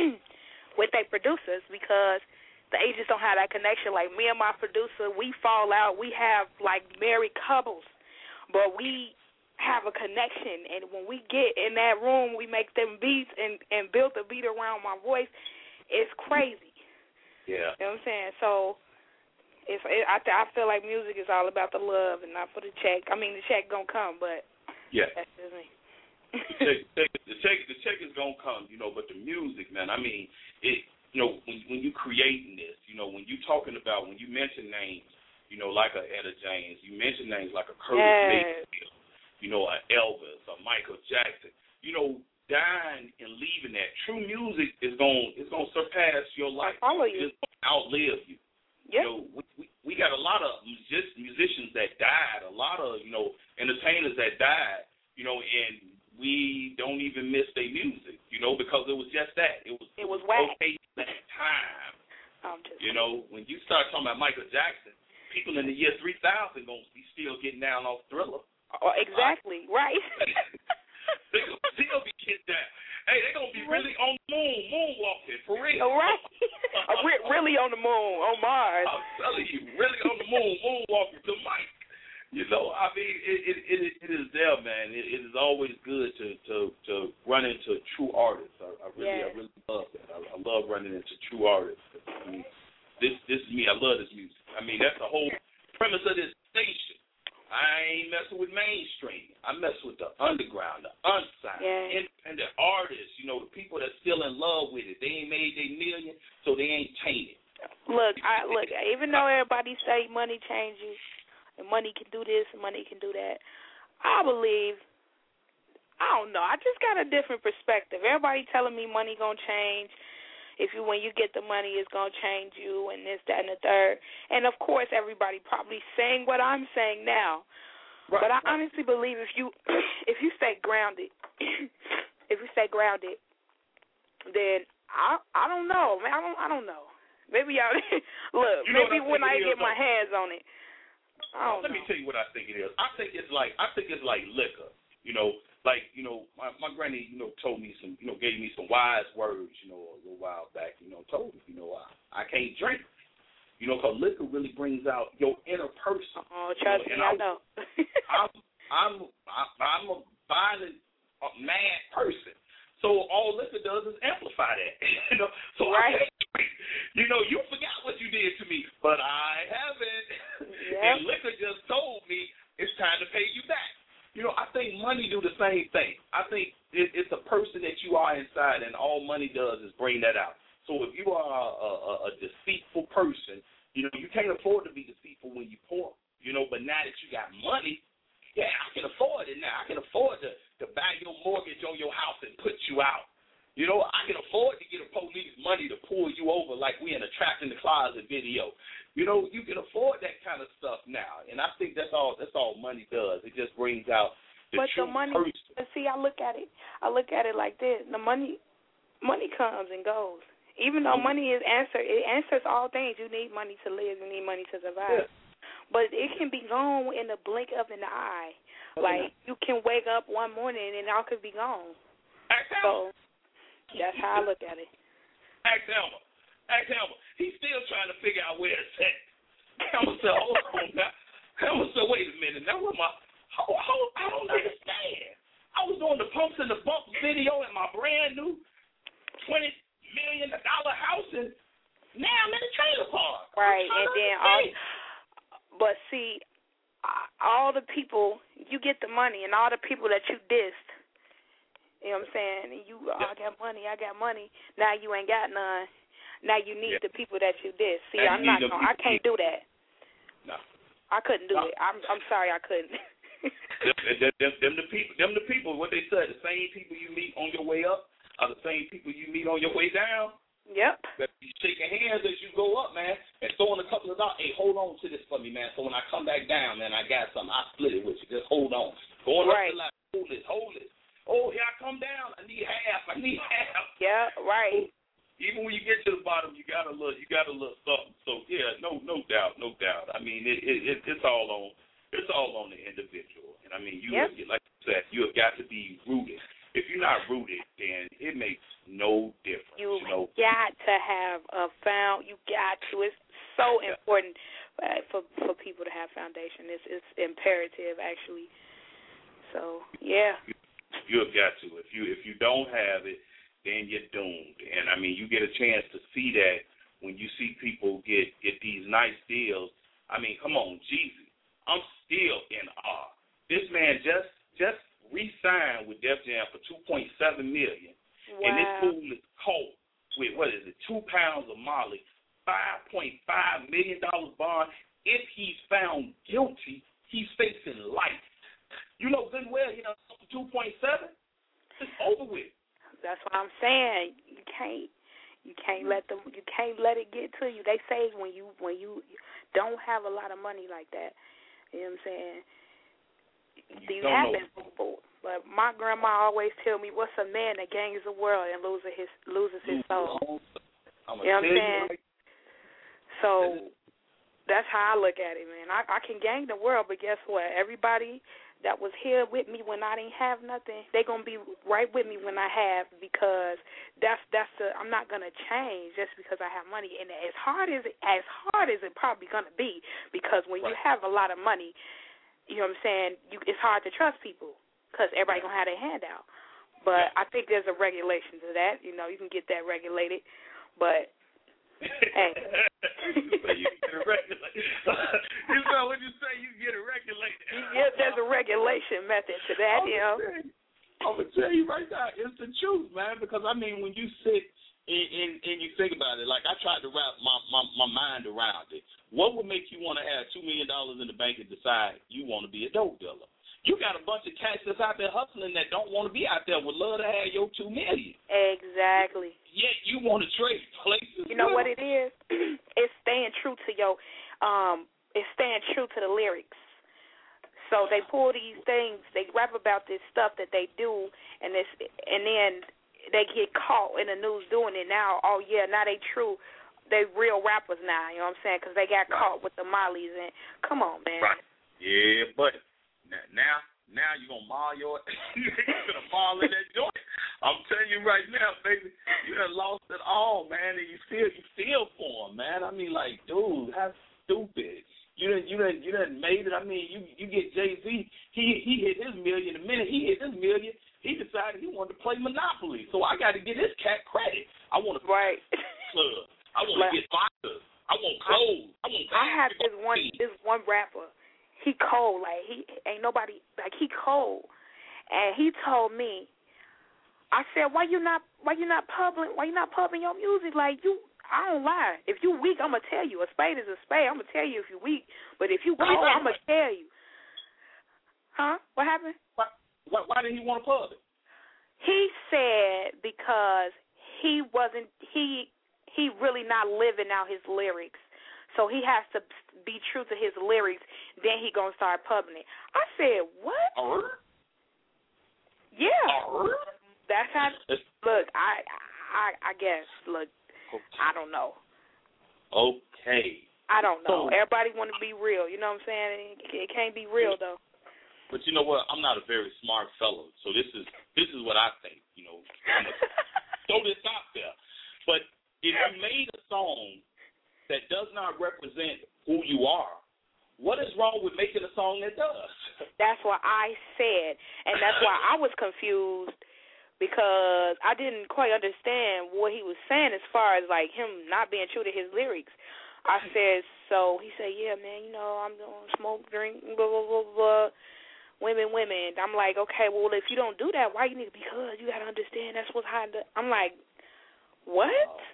with their producers because the agents don't have that connection. Like me and my producer, we fall out. We have like married couples, but we have a connection. And when we get in that room, we make them beats and, and build the beat around my voice. It's crazy. Yeah. You know what I'm saying? So it's, it, I, I feel like music is all about the love and not for the check. I mean, the check gonna come, but yeah. That's just me. the, check, the, check, the check is going to come, you know, but the music, man, I mean, it. you know, when, when you're creating this, you know, when you're talking about, when you mention names, you know, like a Etta James, you mention names like a Curtis yes. Mayfield, you know, a Elvis, a Michael Jackson, you know, dying and leaving that. True music is going it's going to surpass your life. I follow you. It's going to outlive you. Yep. You know, we, we, we got a lot of music, musicians that died, a lot of, you know, entertainers that died, you know, and we don't even miss their music, you know, because it was just that. It was, it was whack. Okay at that time. I'm just you know, when you start talking about Michael Jackson, people in the year three thousand going to be still getting down off Thriller. Oh, exactly, right. They're going to still be getting down. Hey, they're going to be really on the moon, moonwalking, for real. All right. Really on the moon, on Mars. I'm telling you, really on the moon, moonwalking to Mike. You know, I mean, it it, it, it is there, man. It, it is always good to, to, to run into true artists. I, I really yes. I really love that. I, I love running into true artists. I mean, this this is me. I love this music. I mean, that's the whole premise of this station. I ain't messing with mainstream. I mess with the underground, the unsigned, yeah. independent artists. You know, the people that's still in love with it. They ain't made their million, so they ain't tainted. Look, I look. Even though everybody say money changes, and money can do this, and money can do that, I believe. I don't know. I just got a different perspective. Everybody telling me money gonna change. If you, when you get the money, it's going to change you and this, that, and the third. And, of course, everybody probably saying what I'm saying now. Right, but I right. honestly believe if you if you stay grounded, if you stay grounded, then I I don't know, man. I don't I don't know. Maybe I look. You know maybe when I get is, my hands on it. I don't Let know. me tell you what I think it is. I think it's like I think it's like liquor. You know. Like, you know, my, my granny, you know, told me some, you know, gave me some wise words, you know, a little while back, you know, told me, you know, I, I can't drink. You know, because liquor really brings out your inner person. Oh, trust you me, know, I know. I'm, I'm, I'm, I'm a violent, a mad person. So all liquor does is amplify that. You know, so right. I can't drink. You know, you forgot what you did to me, but I haven't. Yep. And liquor just told me it's time to pay you back. You know, I think money do the same thing. I think it, it's a person that you are inside, and all money does is bring that out. So if you are a, a, a deceitful person, you know, you can't afford to be deceitful when you're poor. You know, but now that you got money, yeah, I can afford it now. I can afford to, to buy your mortgage on your house and put you out. You know, I can afford to get a police cover like we in a Trapped in the Closet video. You know, you can afford that kind of stuff now, and I think that's all. That's all money does. It just brings out the but true the money. person. See, I look at it. I look at it like this: the money, money comes and goes. Even though money is answer, it answers all things. You need money to live. You need money to survive. Yeah. But it can be gone in the blink of an eye. Like you can wake up one morning and it all could be gone. So that's how I look at it. Ask Elmer. Ask Elmer. He's still trying to figure out where it's at. Elmer said, hold on now. Elmer said, wait a minute. Now, what my, how, how, I don't understand. I was doing the pumps and the bumps video in my brand new twenty million dollar house, and now I'm in a trailer park. Right, and then all, but see, all the people, you get the money, and all the people that you dissed, you know what I'm saying? And you, oh, I got money, I got money. Now you ain't got none. Now you need yeah. the people that you dissed. See, now I'm not gonna, I can't do that. No, I couldn't do no. it. I'm, I'm sorry, I couldn't. them, them, them, them the people, them the people. What they said, the same people you meet on your way up are the same people you meet on your way down. Yep. That you shaking hands as you go up, man, and throwing a couple of dollars. Hey, hold on to this for me, man. So when I come back down, man, I got something. I split it with you. Just hold on. Going right. up the line. Hold it. Hold it. Oh, here I come down. I need half. I need half. Yeah. Right. Even when you get to the bottom, you got a little. You got a little something. So yeah, no, no doubt, no doubt. I mean, it, it, it it's all on. It's all on the individual. And I mean, you yep. have, like you said, you have got to be rooted. If you're not rooted, then it makes no difference. You, you know? got to have a found. You got to. It's so yeah. important uh, for for people to have foundation. It's it's imperative actually. So yeah. You, you have got to. If you if you don't have it, then you're doomed. And I mean, you get a chance to see that when you see people get get these nice deals. I mean, come on, Jeezy. I'm still in awe. This man just just. re-signed with Def Jam for two point seven million dollars. Wow. And this fool is caught with, what is it, two pounds of Molly, five point five million dollars bond. If he's found guilty, he's facing life. You know good and well he done for two point seven. It's over with. That's what I'm saying. You can't you can't let them you can't let it get to you. They say when you when you don't have a lot of money like that, you know what I'm saying? These happen, people. But my grandma always tell me, "What's a man that gains the world and loses his loses his soul?" I'm you know what I'm saying? Right. So that's how I look at it, man. I, I can gain the world, but guess what? Everybody that was here with me when I didn't have nothing, they gonna be right with me when I have, because that's that's the I'm not gonna change just because I have money. And as hard as it, as hard as it probably gonna be, because when right. you have a lot of money, you know what I'm saying, you, it's hard to trust people because everybody going to have their hand out. But I think there's a regulation to that. You know, you can get that regulated. But, hey. you get it regulated. You know what you say, you get it regulated. Yeah, there's a regulation method to that, I'm you know. I'm going to tell you right now, it's the truth, man, because, I mean, when you sit and, and, and you think about it, like I tried to wrap my, my, my mind around it. What would make you want to have two million dollars in the bank and decide you want to be a dope dealer? You got a bunch of cats that's out there hustling that don't want to be out there, would love to have your two million dollars. Exactly. Yet you want to trade places. You know what it is? It's staying true to your, um, it's staying true to the lyrics. So they pull these things, they rap about this stuff that they do, and this, and then they get caught in the news doing it now. Oh yeah, now they true. They real rappers now, you know what I'm saying? Because they got right. caught with the mollies. And come on, man. Right. Yeah, but now, now you're going to maul your you're going to maul in that joint. I'm telling you right now, baby, you done lost it all, man, and you feel, you feel for him, man. I mean, like, dude, that's stupid. You done, you done, you done made it. I mean, you, you get Jay-Z, he, he hit his million. The minute he hit his million, he decided he wanted to play Monopoly. So I got to get this cat credit. I want to right. club. I want to get vodka. I want clothes. I, I want. I have this one, this one rapper. He cold, like he ain't nobody, like he cold, and he told me. I said, why you not, why you not public, why you not pubbing your music? Like you, I don't lie. If you weak, I'm gonna tell you. A spade is a spade. I'm gonna tell you if you weak. But if you cold, I'm gonna tell you. Huh? What happened? Why, why, why did he want to pub it? He said because he wasn't he. he really not living out his lyrics. So he has to be true to his lyrics. Then he gonna start pubbing it. I said, what? Uh, Yeah. uh, That's how. Look, I, I, I guess. Look, okay. I don't know. Okay. I don't know. So- Everybody want to be real. You know what I'm saying? It, it can't be real though. But you know what? I'm not a very smart fellow, so this is this is what I think. You know, I'm gonna throw this out there. But if you made a song that does not represent who you are, what is wrong with making a song that does? That's what I said, and that's why I was confused because I didn't quite understand what he was saying as far as like him not being true to his lyrics. I said, so he said, yeah, man, you know, I'm gonna smoke, drink, blah blah blah blah. Women, women. I'm like, okay, well, if you don't do that, why you need? Because you gotta understand that's what's hard. I'm like, what?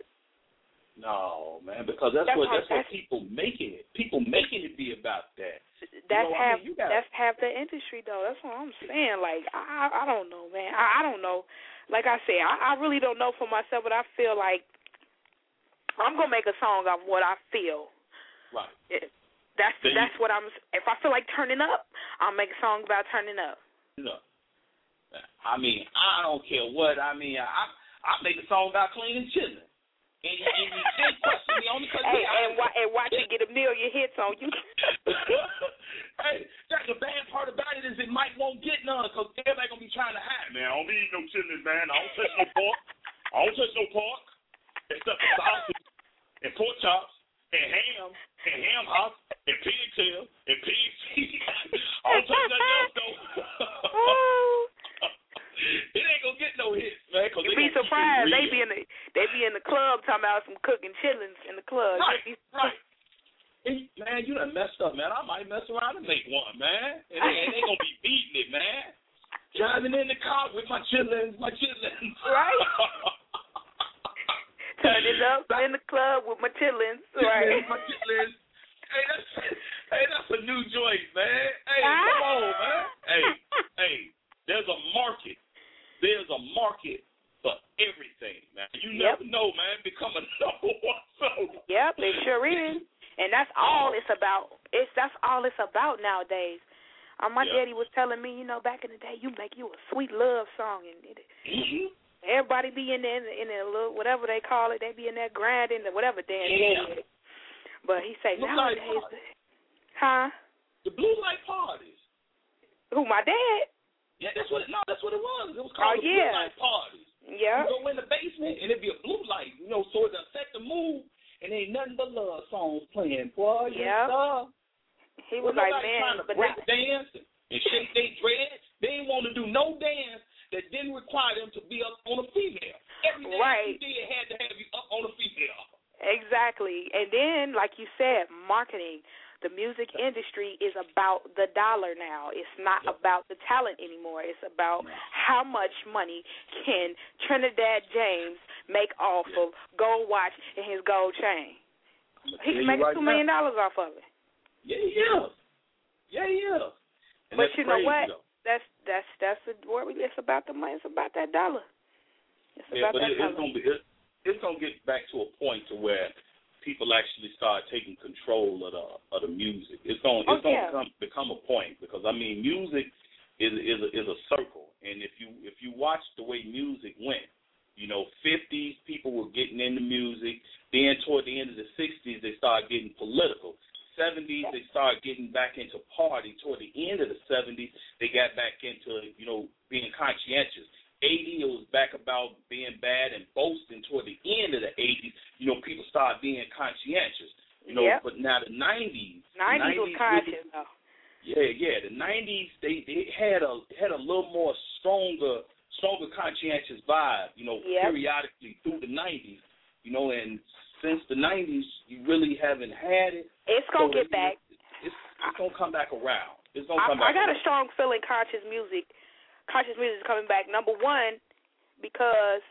No, man, because that's, That's what how- that's what that's- people making it. People making it be about that. That's you know, half. I mean, you gotta, That's half the industry, though. That's what I'm saying. Like, I, I don't know, man. I, I don't know. Like I said, I, I really don't know for myself, but I feel like I'm gonna make a song of what I feel. right. It, that's Then that's you- what I'm. If I feel like turning up, I'll make a song about turning up. No. I mean, I don't care what. I mean, I I make a song about cleaning children. And, and you can't question me only because Hey, and, wa- and watch it get a million hits on you. Hey, that's the bad part about it is it might won't get none because everybody gonna be trying to hide. Man, I don't eat no chitlins, man. I don't touch no pork. I don't touch no pork except for sausage and pork chops and ham and ham hocks and pigtail and pig feet. I don't touch nothing else though. It ain't gonna get no hits, man. Cause You'd they be gonna keep it surprised. They real. be in the they be in the club talking about some cooking chillins in the club. Right, You'd be- right. Hey, man, you done messed up, man. I might mess around and make one, man. And they, and they gonna be beating it, man. Driving in the car with my chillins, my chillins. Right. Turning up in the club with my chillins, right? Chillins, my chillins. Hey, that's hey, that's a new joint, man. Hey, come on, man. Hey, hey, there's a market. There's a market for everything, man. You Yep. never know, man. Become a number one song. Yep, it sure is. And that's all it's about. It's that's all it's about nowadays. Uh, my Yep. daddy was telling me, you know, back in the day, you make you a sweet love song, and it, Mm-hmm. everybody be in there in, in a little whatever they call it. They be in there grinding or whatever dance. Yeah. they did. But he say Blue light nowadays, parties. huh? The blue light parties. Who, my dad? Yeah, that's what it, no, that's what it was. It was called Oh, the yeah. blue light parties. Yeah. You go in the basement and it'd be a blue light, you know, so it'll set the mood and ain't nothing but love songs playing. Boy, you Yeah. know. He was Well, like, nobody man, trying to but break not, dance and shake their dreads. They didn't want to do no dance that didn't require them to be up on a female. Every dance Right. you did had to have you up on a female. exactly. And then, like you said, marketing. The music industry is about the dollar now. It's not about the talent anymore. It's about how much money can Trinidad James make off of gold watch and his gold chain. He can Yeah, make you're two right million dollars off of it. Yeah, yeah. Yeah, yeah. And But that's you know crazy, what? though. That's that's that's the word. we- It's about the money. It's about that dollar. It's Yeah, about but that it, it's dollar. gonna be it, it's gonna get back to a point to where people actually start taking control of the of the music. It's gonna Oh, it's gonna yeah. come, become a point because I mean music is is a, is a circle, and if you if you watch the way music went, you know, fifties people were getting into music. Then toward the end of the sixties they started getting political. seventies they started getting back into party. Toward the end of the seventies they got back into you know being conscientious. eighty, it was back about being bad and boasting. Toward the end of the eighties, you know, people started being conscientious. You know, Yep. but now the nineties, nineties was really- conscious though. yeah, yeah, the nineties they, they had a had a little more stronger stronger conscientious vibe. You know, Yep. periodically through the nineties. You know, and since the nineties, you really haven't had it. It's gonna So get it- back. It's, it's gonna come back around. It's gonna I, come I back. got around. a strong feeling conscious music, conscious music is coming back. Number one, because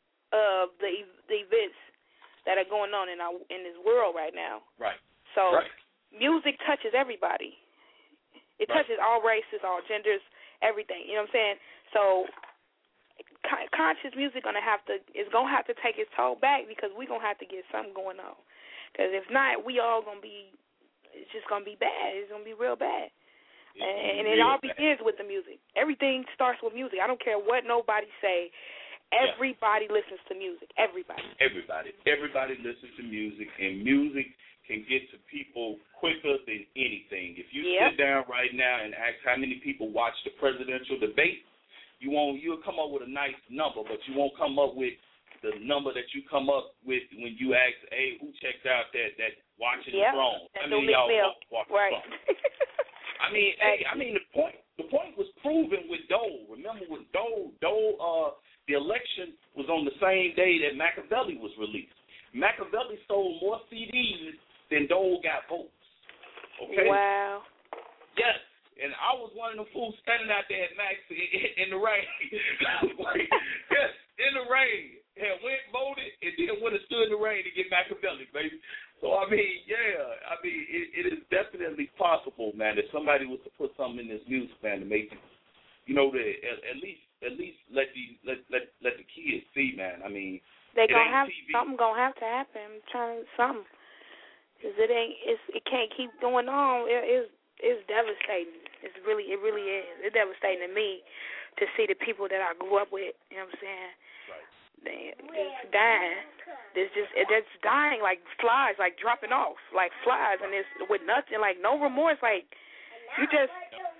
of the ev- the events that are going on in our in this world right now. Right. So Right. music touches everybody. It Right. touches all races, all genders, everything. You know what I'm saying? So con- subconscious music gonna have to is gonna have to take its toll back because we gonna have to get something going on. Because if not, we all gonna be. It's just gonna be bad. It's gonna be real bad. And, and it all begins with the music. Everything starts with music. I don't care what nobody say. Everybody yeah. listens to music. Everybody. Everybody. Everybody listens to music, and music can get to people quicker than anything. If you yep. sit down right now and ask how many people watch the presidential debate, you won't. You'll come up with a nice number, but you won't come up with the number that you come up with when you ask, "Hey, who checked out that that watching yep. the throne?" That's I mean, y'all walk, walk right. the throne. I mean, hey, I mean the point. The point was proven with Dole. Remember with Dole? Dole. Uh, the election was on the same day that Machiavelli was released. Machiavelli sold more C Ds than Dole got votes. Okay. Wow. Yes, and I was one of the fools standing out there at Max in, in the rain. Yes, in the rain. And went voted and then went and stood in the rain to get Machiavelli, baby. So, I mean, yeah, I mean, it, it is definitely possible, man, if somebody was to put something in this music, man, to make it, you know, to at, at least at least let the let let let the kids see, man. I mean, they it gonna ain't have T V. something gonna have to happen. I'm trying something, cause it ain't it's it can't keep going on. It is it's devastating. It's really it really is. It's devastating to me to see the people that I grew up with. You know what I'm saying? Right. They just dying. There's just it's dying like flies, like dropping off, like flies, and it's with nothing, like no remorse. Like you just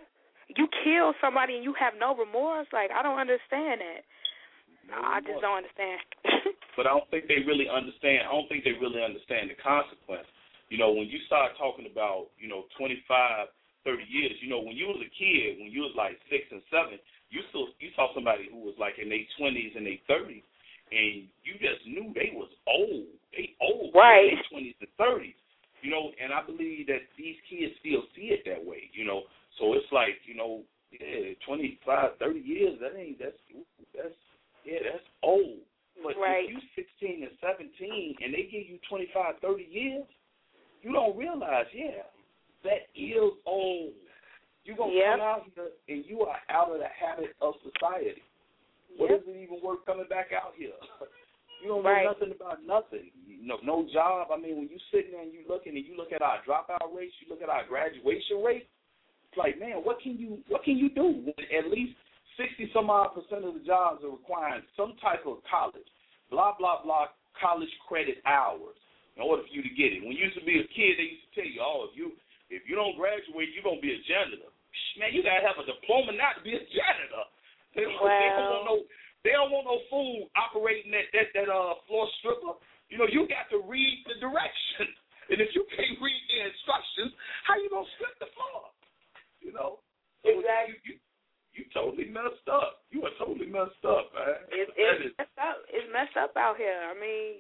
you kill somebody and you have no remorse. Like I don't understand that. No I just don't understand. But I don't think they really understand. I don't think they really understand the consequence. You know, when you start talking about you know twenty-five, thirty years. You know, when you was a kid, when you was like six and seven, you still you saw somebody who was like in their twenties and their thirties. And you just knew they was old. They old. Right. In their twenties and thirties. You know, and I believe that these kids still see it that way, you know. So it's like, you know, yeah, twenty-five, thirty years, that ain't, that's, that's yeah, that's old. But right. if you sixteen and seventeen and they give you twenty-five, thirty years, you don't realize, yeah, that is old. You're going to yep. come out here and you are out of the habit of society. What yep. is it even worth coming back out here? You don't right. know nothing about nothing. You know, no job. I mean, when you sitting there and you looking and you look at our dropout rates, you look at our graduation rate. It's like, man, what can you what can you do? At least sixty some odd percent of the jobs are requiring some type of college, blah blah blah, college credit hours in order for you to get it. When you used to be a kid, they used to tell you, oh, if you if you don't graduate, you're gonna be a janitor. Man, you gotta have a diploma not to be a janitor. They don't, wow. they don't want no. They don't want no fool operating that that that uh floor stripper. You know, you got to read the directions, and if you can't read the instructions, how you gonna strip the floor? You know, so exactly. You, you, you totally messed up. You are totally messed up, man. It, it's is, messed up. It's messed up out here. I mean,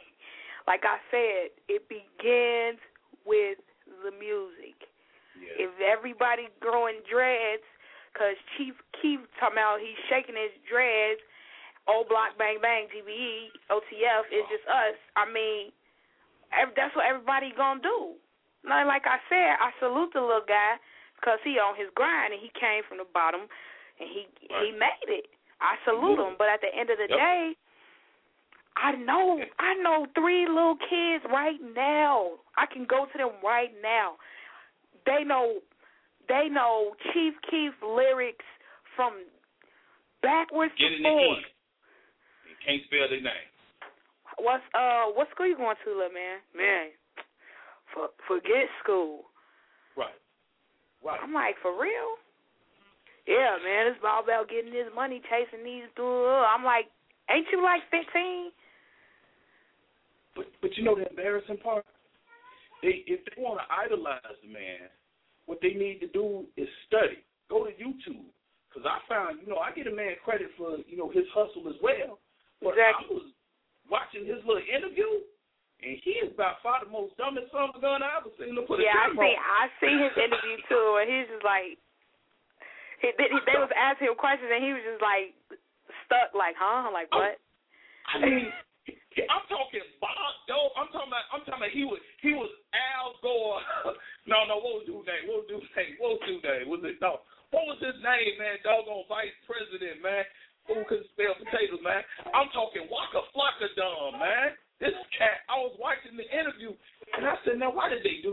like I said, it begins with the music. Yeah. If everybody growing dreads. Because Chief Keef talking about he's shaking his dreads, old block, bang, bang, G B E, O T F, it's just us. I mean, that's what everybody going to do. Now, like I said, I salute the little guy because he on his grind and he came from the bottom and he right. he made it. I salute him. But at the end of the yep. day, I know, I know three little kids right now. I can go to them right now. They know... They know Chief Keef lyrics from backwards Get to in forward. You can't spell their name. What's uh what school you going to, little man? Man, for, forget school. Right. Right. I'm like, for real? Yeah, man, it's all about getting this money, chasing these dudes. I'm like, ain't you like fifteen? But but you know the embarrassing part? They if they want to idolize the man. What they need to do is study. Go to YouTube. Because I found, you know, I get a man credit for, you know, his hustle as well. But exactly. I was watching his little interview, and he is by far the most dumbest son of a gun I ever seen him put yeah, a I see, I see his interview, too, and he's just like, he, they, they was asking him questions, and he was just like, stuck, like, huh? Like, what? I mean, I'm talking Bob Dole. I'm talking about. I'm talking about. He was. He was Al Gore. no, no. What was dude's name? What was dude's name? What was dude's name? Was it no? What was his name, man? Doggone vice president, man. Who couldn't spell potatoes?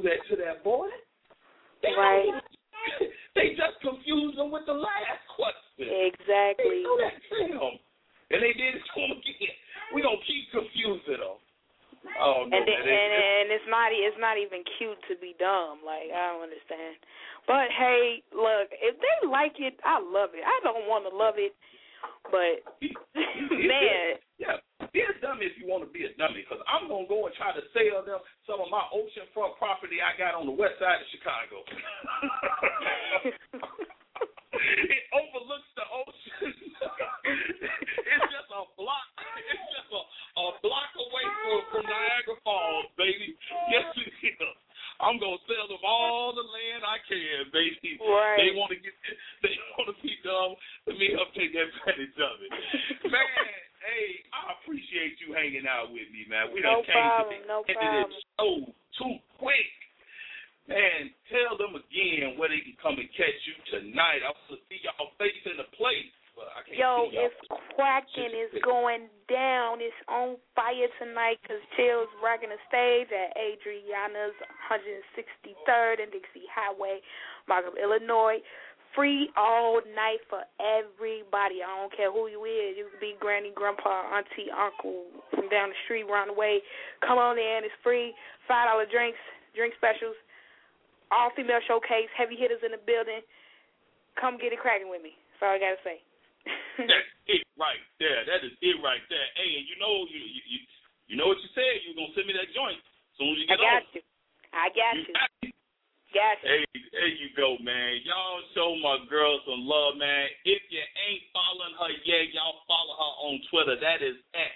that to that boy. They right. They just confused him with the last question. Exactly. They know that to him. And they did it to him again. We're going to keep confusing them. Oh, no, and, then, man, and and it's not it's not even cute to be dumb. Like, I don't understand. But hey, look, if they like it, I love it. I don't want to love it, but man, yeah, be a dummy if you want to be a dummy. Because I'm gonna go and try to sell them some of my oceanfront property I got on the west side of Chicago. It overlooks the ocean. It's just a block. It's just a, a block away from, from Niagara Falls, baby. Yes, it is. I'm gonna sell them all the land I can, baby. Right. They want to get. They want to be dumb. Let me help take advantage of it, man. Hey, I appreciate you hanging out with me, man. We no done came problem. to the No end problem. of this show too quick. Man, tell them again where they can come and catch you tonight. I want to see y'all face in the place. But I can't Yo, see y'all. it's cracking. It's going down. It's on fire tonight because Chill's rocking the stage at Adriana's one hundred sixty-third and Dixie Highway, Markham, Illinois. Free all night for everybody. I don't care who you is. You can be granny, grandpa, auntie, uncle from down the street, round the way. Come on in. It's free. five dollar drinks, drink specials. All-female showcase, heavy hitters in the building. Come get it cracking with me. That's all I got to say. That's it right there. That is it right there. Hey, and you know you you, you, you know what you said. You were going to send me that joint as soon as you get I got on. you. I got you. you. Got you. Got you. Hey, there you go, man. Y'all show my girl some love, man. If you ain't following her yet, y'all follow her on Twitter. That is at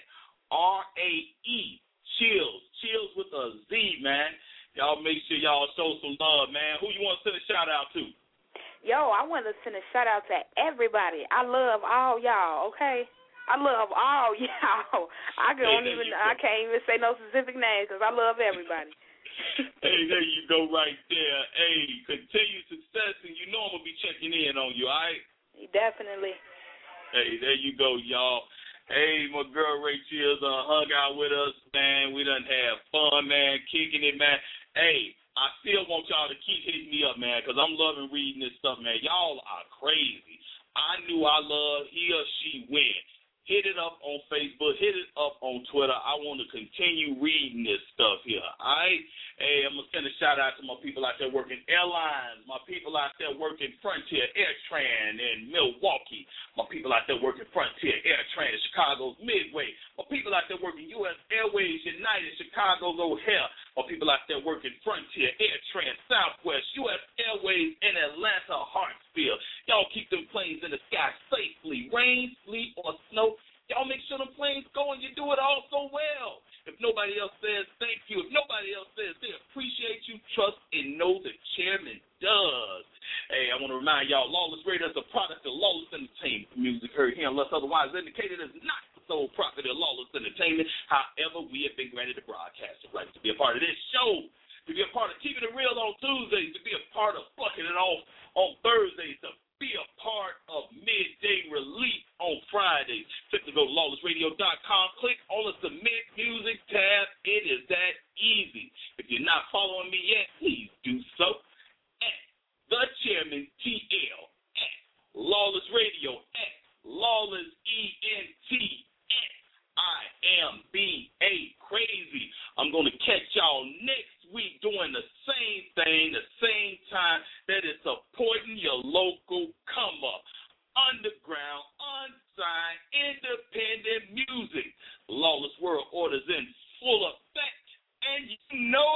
R A E, Chills. Chills with a Z, man. Y'all make sure y'all show some love, man. Who you want to send a shout-out to? Yo, I want to send a shout-out to everybody. I love all y'all, okay? I love all y'all. I don't Hey, even, you I go. can't even say no specific names because I love everybody. Hey, there you go right there. Hey, continued success, and you know I'm going to be checking in on you, all right? Definitely. Hey, there you go, y'all. Hey, my girl Ray Chills uh, hung out with us, man. We done had fun, man, kicking it, man. Hey, I still want y'all to keep hitting me up, man, because I'm loving reading this stuff, man. Y'all are crazy. I knew I loved He or She Win. Hit it up on Facebook. Hit it up on Twitter. I want to continue reading this stuff here, all right? Hey, I'm going to send a shout-out to my people out there working airlines, my people out there working Frontier AirTran in Milwaukee, my people out there working Frontier AirTran in Chicago's Midway, my people out there working U S Airways United Chicago's O'Hare, my people out there working Frontier AirTran Southwest, U S Airways in Atlanta Hartsfield. Y'all keep them planes in the sky safely, rain, sleet, or snow. Y'all make sure them planes go and you do it all so well. If nobody else says thank you, if nobody else says they appreciate you, trust and know the chairman does. Hey, I want to remind y'all, Lawless Radio is a product of Lawless Entertainment. Music heard here unless otherwise indicated is not the sole property of Lawless Entertainment. However, we have been granted the broadcasting rights to be a part of this show, to be a part of Keeping It Real on Tuesdays, to be a part of Fucking It Off on Thursdays, to be a part of Midday Relief on Fridays. Simply go to lawless radio dot com, click on the Submit Music tab. It is that easy. If you're not following me yet, please do so at The Chairman T L, at Lawless Radio, at Lawless E N T, at I am B A Crazy. I'm going to catch y'all next week doing the same thing, the same time. That is supporting your local come up. Underground, unsigned, independent music. Lawless World Order's in full effect, and you know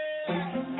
it.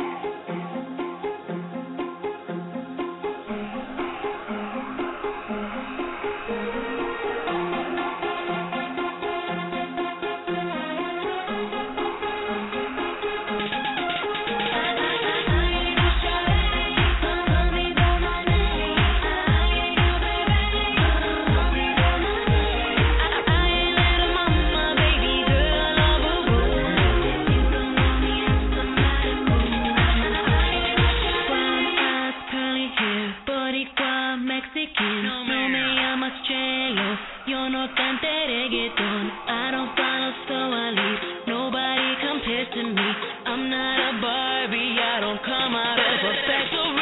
I don't follow, so I leave. Nobody compares to me. I'm not a Barbie, I don't come out of a factory.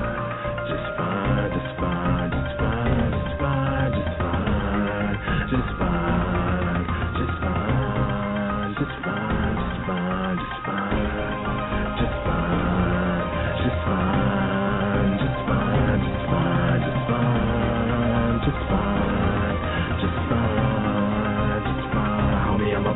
Just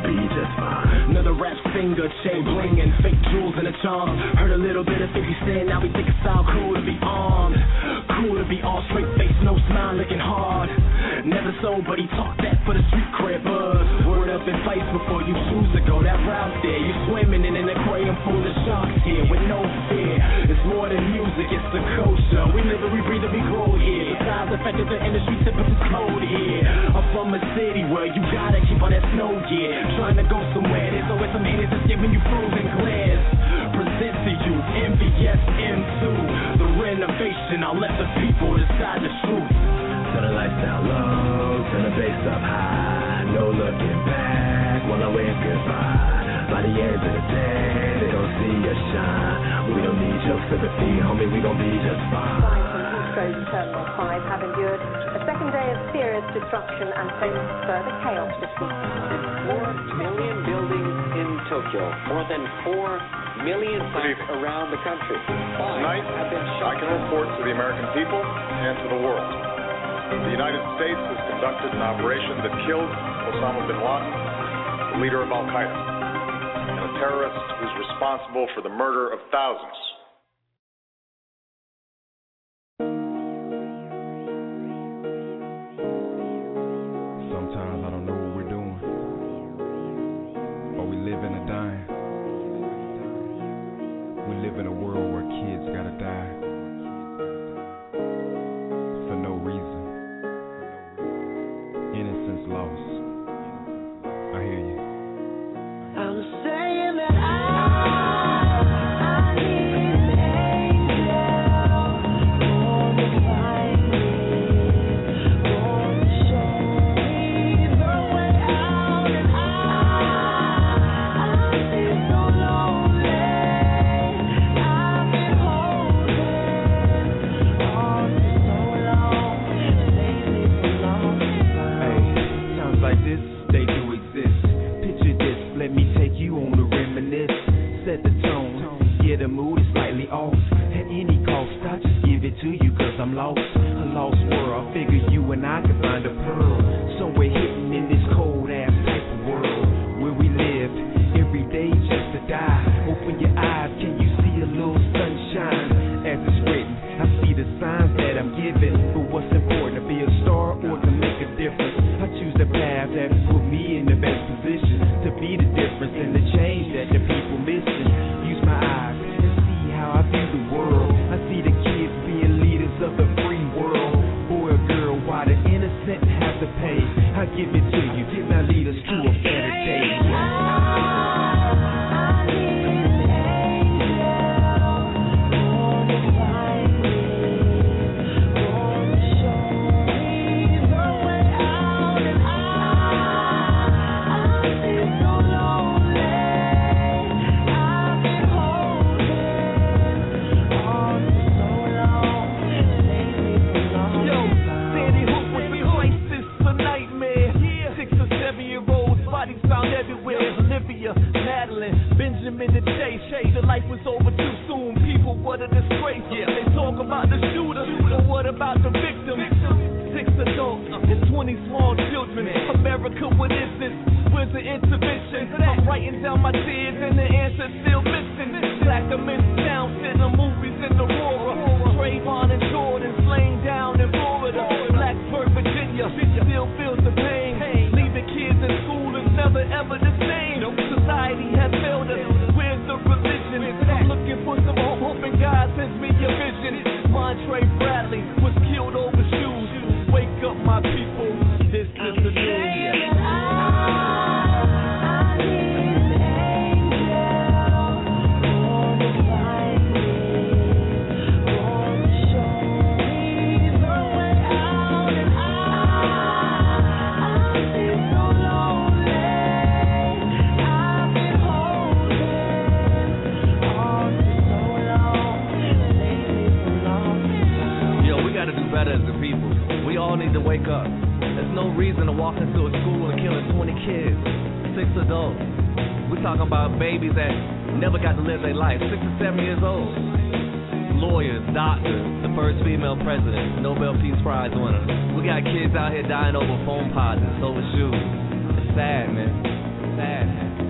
be just fine. Another rap singer, chain bling and fake jewels in a charm. Heard a little bit of fifty Cent, now we think it sound cool to be armed. Cool to be all straight face, no smile, looking hard. Never sold, but he talked that for the street cred buzz. Word up in place before you choose to go that route there. You're swimming in an aquarium full of sharks here with no fear. It's more than music, it's the culture. We live and we breathe and we grow here. Besides the fact that the industry typically cold here. I'm from a city where you gotta keep all that snow gear. Trying to go somewhere, there's always some haters that's giving you frozen glares. Present to you M V S M two, the renovation. I'll let the people decide the truth. Turn the lights down low, turn the bass up high. No looking back, while I wave goodbye. By the end of the day, they gon' see us shine. We don't need your sympathy, homie, we gon' be just fine. Heathrow Terminal five have endured a second day of serious destruction and face further chaos this week. Four million buildings in Tokyo, more than four million sites around the country. Five Tonight, have been shut I can report to the American people and to the world. The United States has conducted an operation that killed Osama bin Laden, the leader of Al-Qaeda, and a terrorist who's responsible for the murder of thousands. Sometimes I don't know what we're doing, but we live in a dying. We live in a world where kids gotta die for no reason. Innocence lost. I hear you. I'm saying that I, I need an angel born to find me, born to show me the way out, and I, I feel so lonely. I've been holding on for so long, lately so long. Hey, times like this, they do exist. Picture this, let me take you on a reminisce. Set the tone, yeah, the mood is slightly off. At any cost, I just give it to you cause I'm lost. A lost world, I figure you and I could find a pearl. Somewhere hidden in this cold ass type of world. Where we live, every day just to die. Open your eyes, can you see a little sunshine? As it's written, I see the signs that I'm given. But what's important, to be a star or to make a difference? I choose the path that put me in the best position to be the difference and the change that the people missing. Use my eyes and see how I view the world. I see the kids being leaders of the free world. Boy or girl, why the innocent have to pay? I give it to you, now lead us to a better day. Benjamin the Chase, the life was over too soon. People, what a disgrace. Yeah. They talk about the shooter, but what about the victim? Six adults and twenty small children. America, what is this? Where's the intervention? I'm writing down my tears and the answer's still missing. Black immense sound in the movies in the Aurora. Trayvon and Jordan slain down in Florida. Blacksburg, Virginia, still feels the pain. Leaving kids in school is never ever the same. Society has failed us. Where's the religion? I'm looking for some hope, hoping God sends me a vision. Montre Bradley was killed over shoes. Wake up, my people. This is the news. To wake up. There's no reason to walk into a school and killing twenty kids, six adults. We're talking about babies that never got to live their life, six or seven years old. Lawyers, doctors, the first female president, Nobel Peace Prize winner. We got kids out here dying over phone posits, over shoes. It's sad, man. sad.